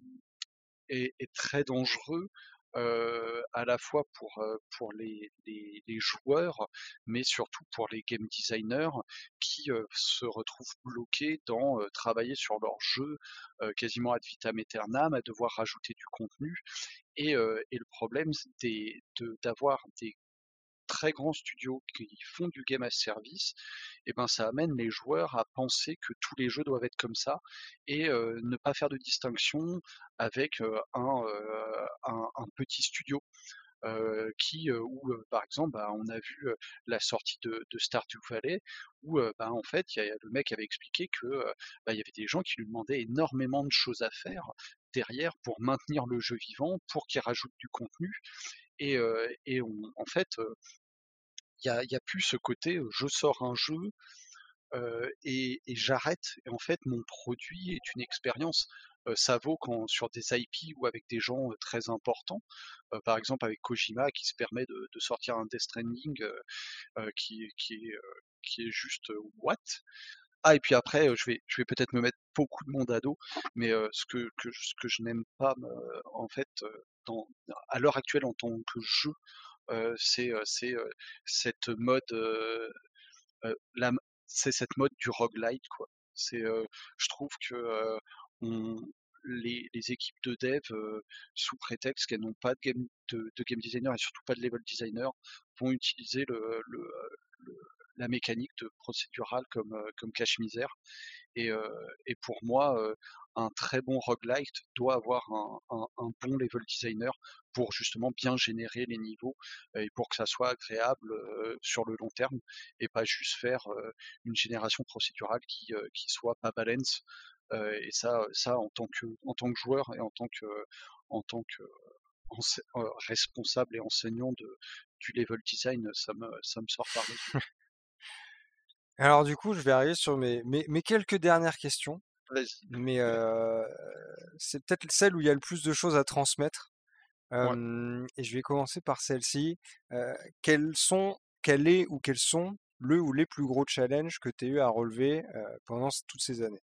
est est très dangereux, heu, à la fois pour, heu, pour les les les joueurs, mais surtout pour les game designers qui, heu, se retrouvent bloqués dans, heu, travailler sur leur jeu, heu, quasiment ad vitam aeternam, à devoir rajouter du contenu et heu et le problème c'est des de d'avoir des très grands studios qui font du game as service et ben, ça amène les joueurs à penser que tous les jeux doivent être comme ça et heu, ne pas faire de distinction avec, heu, un, heu, un un petit studio, heu, qui, heu, où, heu, par exemple, bah, on a vu, heu, la sortie de de Stardew Valley où, heu, bah, en fait, il y a le mec avait expliqué que, heu, bah, il y avait des gens qui lui demandaient énormément de choses à faire derrière pour maintenir le jeu vivant, pour qu'il rajoute du contenu et heu et on en fait, heu, il y a il y a plus ce côté, heu, je sors un jeu, heu et et j'arrête et en fait mon produit est une expérience. Heu, ça vaut quand sur des I P ou avec des gens, heu, très importants, heu, par exemple avec Kojima qui se permet de de sortir un Death Stranding, heu heu, qui qui est, heu, qui est juste, heu, what? Ah et puis après, heu, je vais je vais peut-être me mettre beaucoup de monde à dos, mais heu, ce que que ce que je n'aime pas me en fait, heu, dans à l'heure actuelle en tant que jeu, heu, c'est, heu c'est, heu, cette mode, heu heu, la c'est cette mode du roguelite quoi. C'est, heu, je trouve que, heu, on les les équipes de dev, heu, sous prétexte qu'elles n'ont pas de game de de game designer et surtout pas de level designer, vont utiliser le le, heu, le la mécanique de procédural comme, heu, comme cache-misère et heu et pour moi, heu, un très bon roguelite doit avoir un un un bon level designer pour justement bien générer les niveaux et pour que ça soit agréable, heu, sur le long terme et pas juste faire, heu, une génération procédurale qui, heu, qui soit pas balance, heu et ça, ça en tant que en tant que joueur et en tant que en tant que ense heu, responsable et enseignant de du level design, ça me ça me sort par les yeux. Alors du coup, je vais arriver sur mes mes mes quelques dernières questions, Vas-y. mais heu, c'est peut-être celle où il y a le plus de choses à transmettre. Ouais. Hem et je vais commencer par celle-ci. Heu, quels sont quel est ou quels sont le ou les plus gros challenges que tu as eu à relever, heu, pendant c toutes ces années?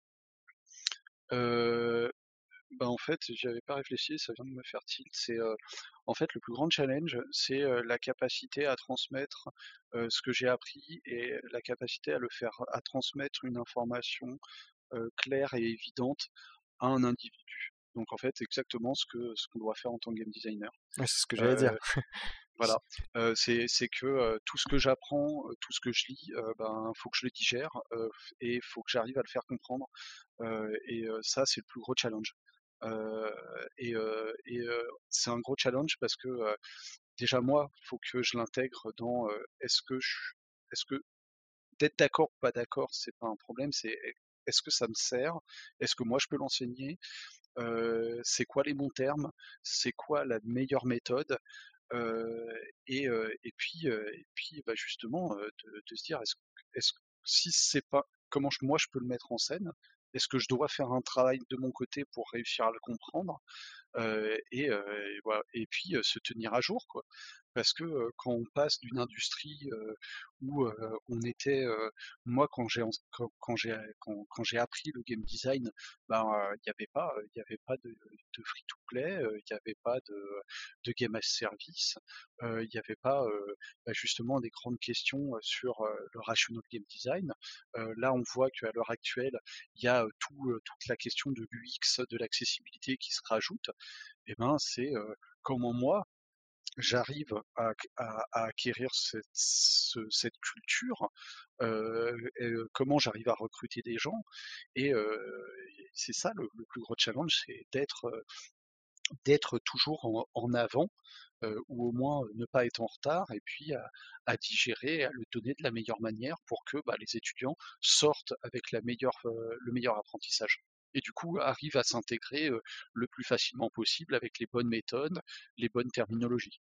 Heu Bah, en fait, j'y avais pas réfléchi, ça vient de me faire tilt. C'est, heu, en fait, le plus grand challenge, c'est, heu, la capacité à transmettre, heu, ce que j'ai appris et la capacité à le faire à transmettre une information, heu, claire et évidente à un individu. Donc en fait, exactement ce que ce qu'on doit faire en tant que game designer. Ouais, c'est ce que j'allais dire. Heu, voilà, heu, c'est c'est que, heu, tout ce que j'apprends, heu, tout ce que je lis, heu, ben, faut que je le digère, heu, et faut que j'arrive à le faire comprendre. Heu et heu, ça, c'est le plus gros challenge. Heu et heu et heu, c'est un gros challenge parce que, heu, déjà moi, faut que je l'intègre dans, heu, est-ce que je est-ce que d'être d'accord ou pas d'accord, c'est pas un problème, c'est est-ce que ça me sert? Est-ce que moi je peux l'enseigner? Heu, c'est quoi les bons termes? C'est quoi la meilleure méthode? Heu et heu et puis, heu et puis, bah, justement, heu, de de se dire: «Est-ce est-ce si c'est pas comment je moi je peux le mettre en scène? Est-ce que je dois faire un travail de mon côté pour réussir à le comprendre?» Heu et heu et voilà et puis, heu, se tenir à jour, quoi. Parce que, heu, quand on passe d'une industrie, heu, où, heu, on était, heu moi quand j'ai ens quand quand j'ai quand quand j'ai appris le game design, ben, heu, il y avait pas, heu, il y avait pas de de free to play, heu, il y avait pas de de game as service, heu, il y avait pas, heu, bah, justement des grandes questions, heu, sur, heu, le rational game design. Heu, là, on voit qu'à l'heure actuelle, il y a, heu, tout, heu, toute la question de l'U X, de l'accessibilité qui se rajoute. Et ben, c'est, heu, comment moi j'arrive à à à acquérir cette ce cette culture, heu et heu, comment j'arrive à recruter des gens et heu et c'est ça le le plus gros challenge, c'est d'être, heu, d'être toujours en en avant, heu, ou au moins, heu, ne pas être en retard et puis à à digérer et à le donner de la meilleure manière pour que, bah, les étudiants sortent avec la meilleure, heu, le meilleur apprentissage et du coup arrivent à s'intégrer, heu, le plus facilement possible avec les bonnes méthodes, les bonnes terminologies.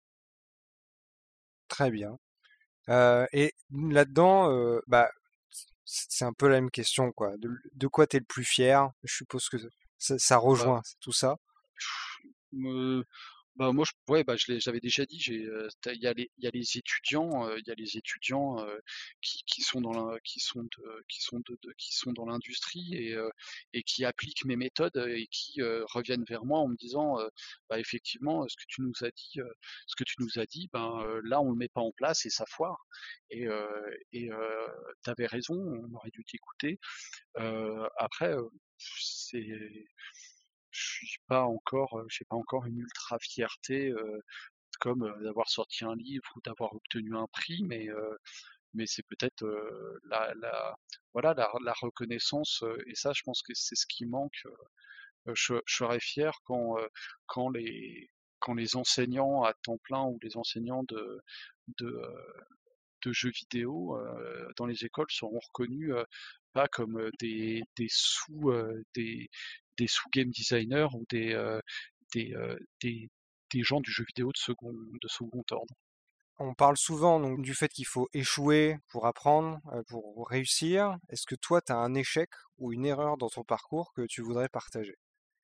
Très bien. Euh, et là-dedans, euh, bah, c- c'est un peu la même question, quoi. De, de quoi t'es le plus fier? Je suppose que ça, ça Bah, rejoint tout ça. me Bah, moi, je ouais, bah, je l'ai j'avais déjà dit, j'ai, heu, tu il y a les il y a les étudiants, heu, il y a les étudiants, heu, qui qui sont dans la qui sont de qui sont de de qui sont dans l'industrie et heu et qui appliquent mes méthodes, heu, et qui, heu, reviennent vers moi en me disant, heu: «Bah, effectivement, heu, ce que tu nous as dit, heu, ce que tu nous as dit, ben, heu, là, on le met pas en place et ça foire et heu et heu, tu raison, on aurait dû t'écouter». Heu, après, heu, c'est je suis pas encore, heu, j'ai pas encore une ultra fierté, heu, comme, heu, d'avoir sorti un livre ou d'avoir obtenu un prix, mais heu, mais c'est peut-être, heu, la la voilà la la reconnaissance, heu et ça je pense que c'est ce qui manque, heu, je je serais fier quand, heu, quand les quand les enseignants à temps plein ou les enseignants de de, heu, de jeux vidéo, heu, dans les écoles seront reconnus, heu, pas comme, heu, des des sous, heu, des des sous game designers ou des, heu, des, heu, des des gens du jeu vidéo de second de second ordre. On parle souvent donc du fait qu'il faut échouer pour apprendre, euh, pour réussir. Est-ce que toi, tu as un échec ou une erreur dans ton parcours que tu voudrais partager?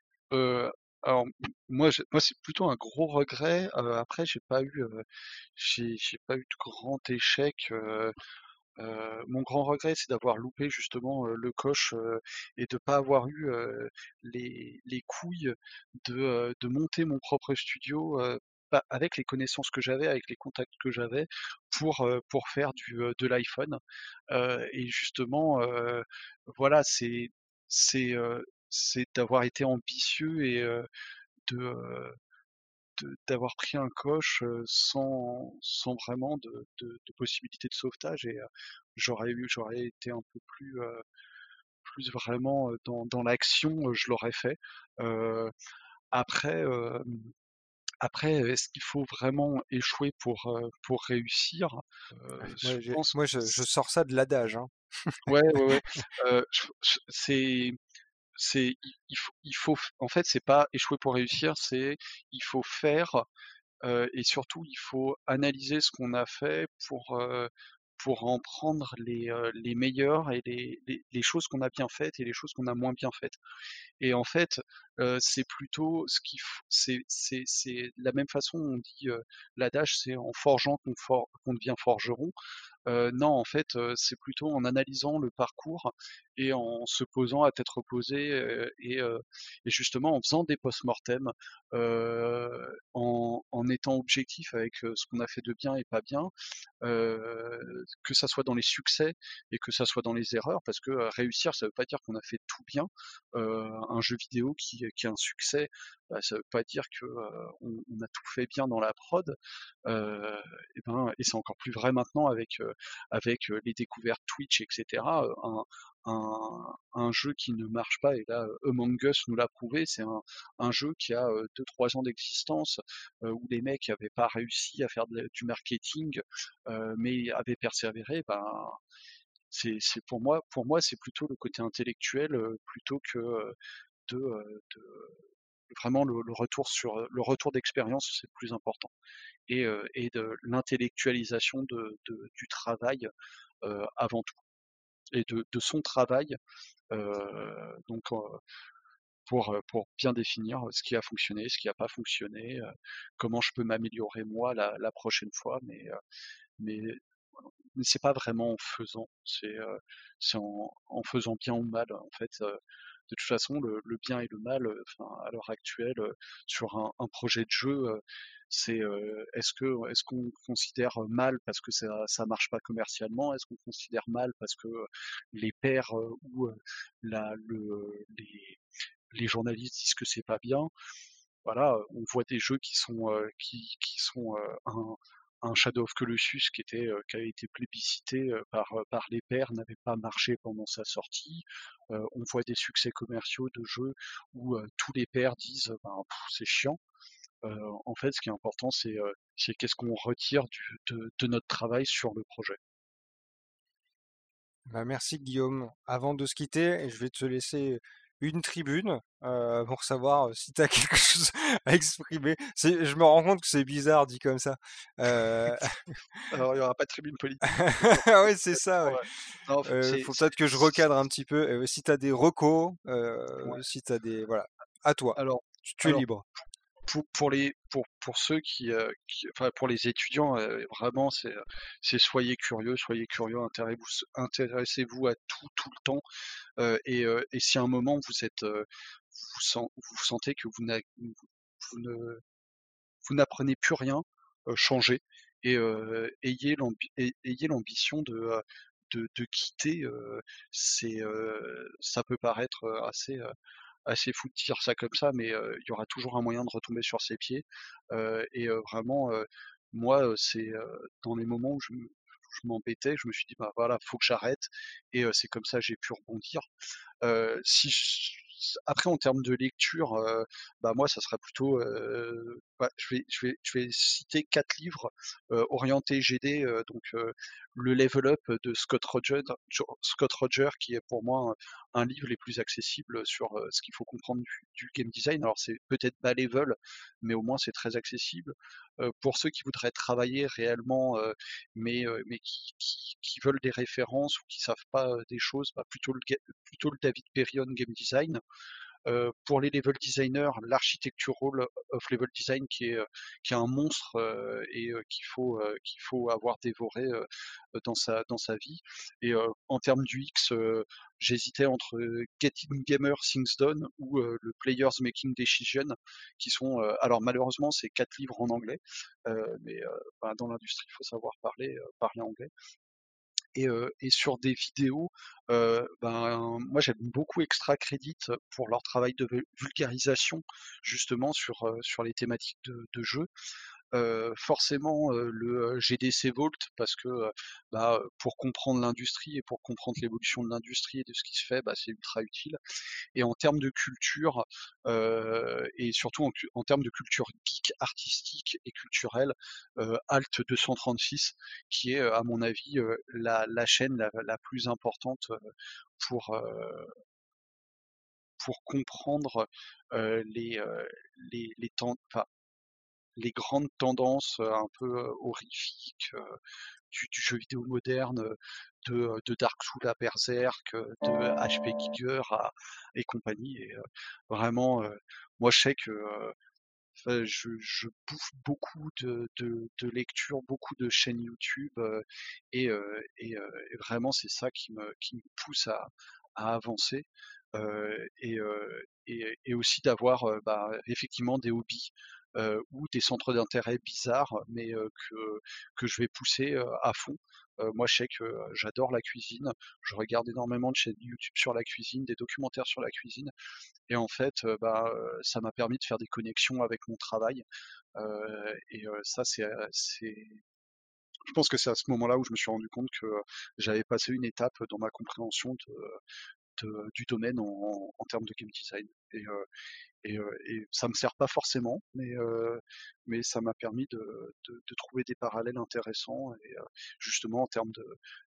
Heu, alors m moi j'ai moi c'est plutôt un gros regret, heu, après j'ai pas eu, heu, j'ai j'ai pas eu de grand échec, heu Heu, mon grand regret, c'est d'avoir loupé justement, heu, le coche, heu et de pas avoir eu, heu, les les couilles de, heu, de monter mon propre studio, heu, bah, avec les connaissances que j'avais, avec les contacts que j'avais pour, heu, pour faire du, heu, de l'iPhone. Heu et justement, heu, voilà, c'est c'est, heu, c'est d'avoir été ambitieux et heu, de, heu, de d'avoir pris un coche, heu, sans sans vraiment de de de possibilité de sauvetage et heu, j'aurais eu j'aurais été un peu plus, heu, plus vraiment, heu, dans dans l'action, heu, je l'aurais fait. Heu, après, hem, après, est-ce qu'il faut vraiment échouer pour, heu, pour réussir? Heu, je Moi, j'ai- pense moi que je, je c sors ça de l'adage, hein. ouais, ouais, ouais, heu, je je c'est c'est il il faut il faut f en fait, c'est pas échouer pour réussir, c'est il faut faire. Heu et surtout, il faut analyser ce qu'on a fait pour, heu, pour en prendre les, heu, les meilleures et les les les choses qu'on a bien faites et les choses qu'on a moins bien faites. Et en fait, heu, c'est plutôt ce qui f c'est c'est c'est de la même façon on dit, heu, l'adage c'est: «En forgeant qu'on for qu'on devient forgeron». Heu, non, en fait, heu, c'est plutôt en analysant le parcours et en se posant à tête reposée, heu et heu et justement en faisant des post-mortem, heu, en en étant objectif avec, heu, ce qu'on a fait de bien et pas bien, heu, que ça soit dans les succès et que ça soit dans les erreurs parce que, heu, réussir ça veut pas dire qu'on a fait tout bien. Heu, un jeu vidéo qui qui a un succès, bah, ça veut pas dire que, heu, on on a tout fait bien dans la prod. Heu et ben et c'est encore plus vrai maintenant avec, heu, avec, heu, les découvertes Twitch et cetera. Heu, un un un jeu qui ne marche pas et là, heu, Among Us nous l'a prouvé, c'est un un jeu qui a, heu, deux trois ans d'existence, heu, où les mecs avaient pas réussi à faire de du marketing, heu, mais avaient persévéré, ben c'est c'est pour moi pour moi, c'est plutôt le côté intellectuel, heu, plutôt que, heu, de, heu, de vraiment le le retour sur, heu, le retour d'expérience, c'est le plus important et heu et de l'intellectualisation de de du travail, heu, avant tout et de de son travail, heu, donc heu, pour, heu, pour bien définir, ce qui a fonctionné, ce qui a pas fonctionné, heu, comment je peux m'améliorer moi la la prochaine fois, mais heu, mais mais c'est pas vraiment en faisant, c'est, heu, c'est en en faisant bien ou mal, en fait, heu, de toute façon le le bien et le mal, heu, enfin à l'heure actuelle, heu, sur un un projet de jeu, heu, c'est, heu, est-ce que est-ce qu'on considère mal parce que ça ça marche pas commercialement? Est-ce qu'on considère mal parce que, heu, les pairs, heu, ou, heu, la le les les journalistes disent que c'est pas bien? Voilà, heu, on voit des jeux qui sont, heu, qui qui sont, heu, un un Shadow of Colossus qui était, heu, qui a été plébiscité, heu, par, heu, par les pairs, n'avait pas marché pendant sa sortie. Heu, on voit des succès commerciaux de jeux où, heu, tous les pairs disent: «Ben, pff, c'est chiant». Heu, en fait, ce qui est important, c'est, heu, c'est qu'est-ce qu'on retire du de de notre travail sur le projet. Bah, merci Guillaume. Avant de se quitter, je vais te laisser une tribune euh, pour savoir si tu as quelque chose à exprimer. C'est, je me rends compte que c'est bizarre dit comme ça. Euh... Alors, il y aura pas de tribune politique, aucun ah problème. ouais, c'est ça. Pour, Ouais. heu, non, f Euh, c'est faut c'est peut-être que je recadre un petit peu. Euh, si tu as des recos, euh, ouais. si tu as des... Voilà, à toi. Alors Tu, tu es alors libre. Pour pour les pour pour ceux qui, heu, qui enfin pour les étudiants, heu, vraiment c'est, heu, c'est soyez curieux, soyez curieux, intéressez-vous intéressez-vous à tout, tout le temps, heu et heu et si à un moment vous êtes, heu, vous sen vous sentez que vous n'a vous vous ne vous n'apprenez plus rien, heu, changez et heu, ayez l'ambi ay ayez l'ambition de, heu, de de quitter, heu, c'est, heu, ça peut paraître, heu, assez, heu, assez fou de dire ça comme ça, mais heu, il y aura toujours un moyen de retomber sur ses pieds, heu et heu, vraiment, heu, moi, heu, c'est, heu, dans les moments où je me je m'embêtais, je me suis dit: «Bah, voilà, faut que j'arrête» et heu, c'est comme ça que j'ai pu rebondir. Heu, si j Après en termes de lecture, heu, bah, moi ça sera plutôt, heu, bah, je vais je vais je vais citer quatre livres, heu, orientés G D, heu, donc heu, le Level Up de Scott Roger jo Scott Roger qui est pour moi un un livre les plus accessibles sur, heu, ce qu'il faut comprendre du du game design. Alors c'est peut-être bas level, mais au moins c'est très accessible. Heu, pour ceux qui voudraient travailler réellement, heu, mais heu, mais qui qui qui veulent des références ou qui savent pas, heu, des choses, bah, plutôt le ga plutôt le David Perrion Game Design. Heu, pour les level designers, l'Architectural of Level Design qui est, heu, qui est un monstre, heu et heu, qu'il faut, heu, qu'il faut avoir dévoré, heu, dans sa dans sa vie et heu, en termes d'U X, heu, j'hésitais entre, heu, Getting Gamer Things Done ou, heu, le Players Making Decision qui sont, heu alors malheureusement c'est quatre livres en anglais, heu, mais heu, bah, dans l'industrie, il faut savoir parler, heu, parler anglais et heu et sur des vidéos, heu, ben, moi j'aime beaucoup Extra Credit pour leur travail de vul vulgarisation justement sur, heu, sur les thématiques de de jeu. Heu, forcément, heu, le, heu, G D C Vault parce que, heu, bah, pour comprendre l'industrie et pour comprendre l'évolution de l'industrie et de ce qui se fait, bah, c'est ultra utile et en termes de culture, heu et surtout en cu en termes de culture geek, artistique et culturelle, heu, Alt deux cent trente-six qui est, heu, à mon avis, heu, la la chaîne la la plus importante, heu, pour, heu, pour comprendre, heu, les, heu, les les ten enfin, les grandes tendances, heu, un peu, heu, horrifiques, heu, du du jeu vidéo moderne, heu, de, heu, de Dark Souls à Berserk, heu, de H P Giger à et compagnie et heu, vraiment, heu, moi je sais que, heu, enfin je je bouffe beaucoup de de de lectures, beaucoup de chaînes YouTube, heu et heu et heu et vraiment c'est ça qui me qui me pousse à à avancer, heu et heu et et aussi d'avoir, heu, bah, effectivement des hobbies, heu, ou des centres d'intérêt bizarres mais heu, que que je vais pousser, heu, à fond. Heu, moi je sais que, heu, j'adore la cuisine, je regarde énormément de chaînes YouTube sur la cuisine, des documentaires sur la cuisine et en fait, heu, bah, heu, ça m'a permis de faire des connexions avec mon travail, heu et heu, ça c'est, heu, c'est je pense que c'est à ce moment-là où je me suis rendu compte que, heu, j'avais passé une étape dans ma compréhension de de du domaine en en termes de game design et heu et heu et ça me sert pas forcément, mais heu, mais ça m'a permis de de de trouver des parallèles intéressants et heu, justement en termes de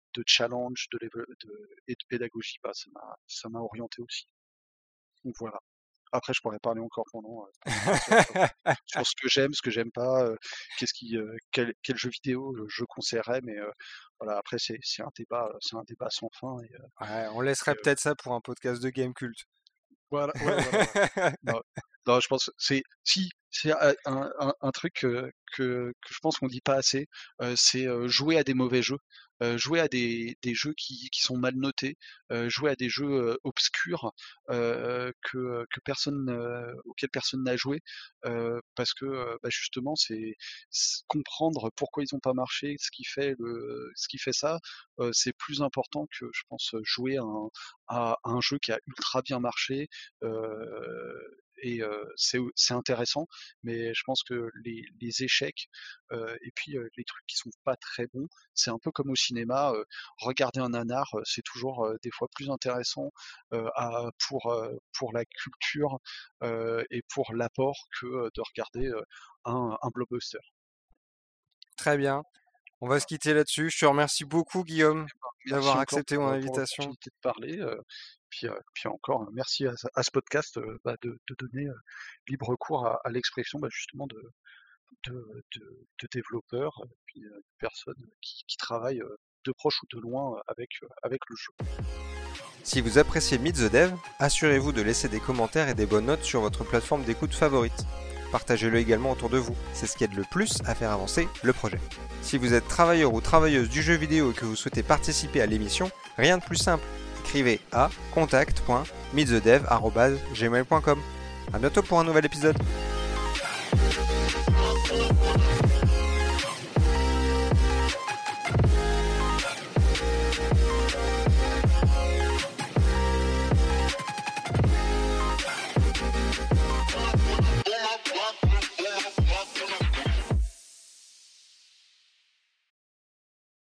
de challenge, de, de et de pédagogie, bah, ça m'a ça m'a orienté aussi. Donc voilà. Après, je pourrais parler encore pendant euh, sur, sur ce que j'aime, ce que j'aime pas, euh, qu'est-ce qui, euh, quel, quel jeu vidéo je conseillerais, mais euh, voilà. Après, c'est c'est un débat, c'est un débat sans fin. Et, euh, Ouais, on laisserait et, euh, peut-être ça pour un podcast de Game Cult. Voilà, ouais, voilà, ouais. Non, non, je pense que c'est si c'est un, un, un truc que, que, que je pense qu'on dit pas assez, euh, c'est euh, jouer à des mauvais jeux, euh, jouer à des, des jeux qui, qui sont mal notés, euh, jouer à des jeux euh, obscurs euh, que, que personne euh, auxquels personne n'a joué, euh, parce que euh, bah, justement c'est c'est comprendre pourquoi ils ont pas marché, ce qui fait le ce qui fait ça, euh, c'est plus important que je pense jouer à un, à un jeu qui a ultra bien marché. Euh, et euh, c'est c'est intéressant, mais je pense que les, les échecs euh, et puis euh, les trucs qui sont pas très bons, c'est un peu comme au cinéma. Euh, regarder un nanar, euh, c'est toujours euh, des fois plus intéressant euh, à, pour euh, pour la culture euh, et pour l'apport que euh, de regarder euh, un, un blockbuster. Très bien. On va se quitter là-dessus. Je te remercie beaucoup, Guillaume, Merci d'avoir encore accepté pour, mon euh, pour invitation. l'opportunité de parler. euh, puis, euh, puis encore, euh, merci à, à ce podcast euh, bah, de, de donner euh, libre cours à, à l'expression bah, justement de, de, de, de développeurs, euh, puis euh, de personnes qui, qui travaillent euh, de proche ou de loin euh, avec, euh, avec le jeu. Si vous appréciez Meet the Dev, assurez-vous de laisser des commentaires et des bonnes notes sur votre plateforme d'écoute favorite. Partagez-le également autour de vous, c'est ce qui aide le plus à faire avancer le projet. Si vous êtes travailleur ou travailleuse du jeu vidéo et que vous souhaitez participer à l'émission, rien de plus simple. Écrivez à contact point meet the dev arobase gmail point com. A bientôt pour un nouvel épisode.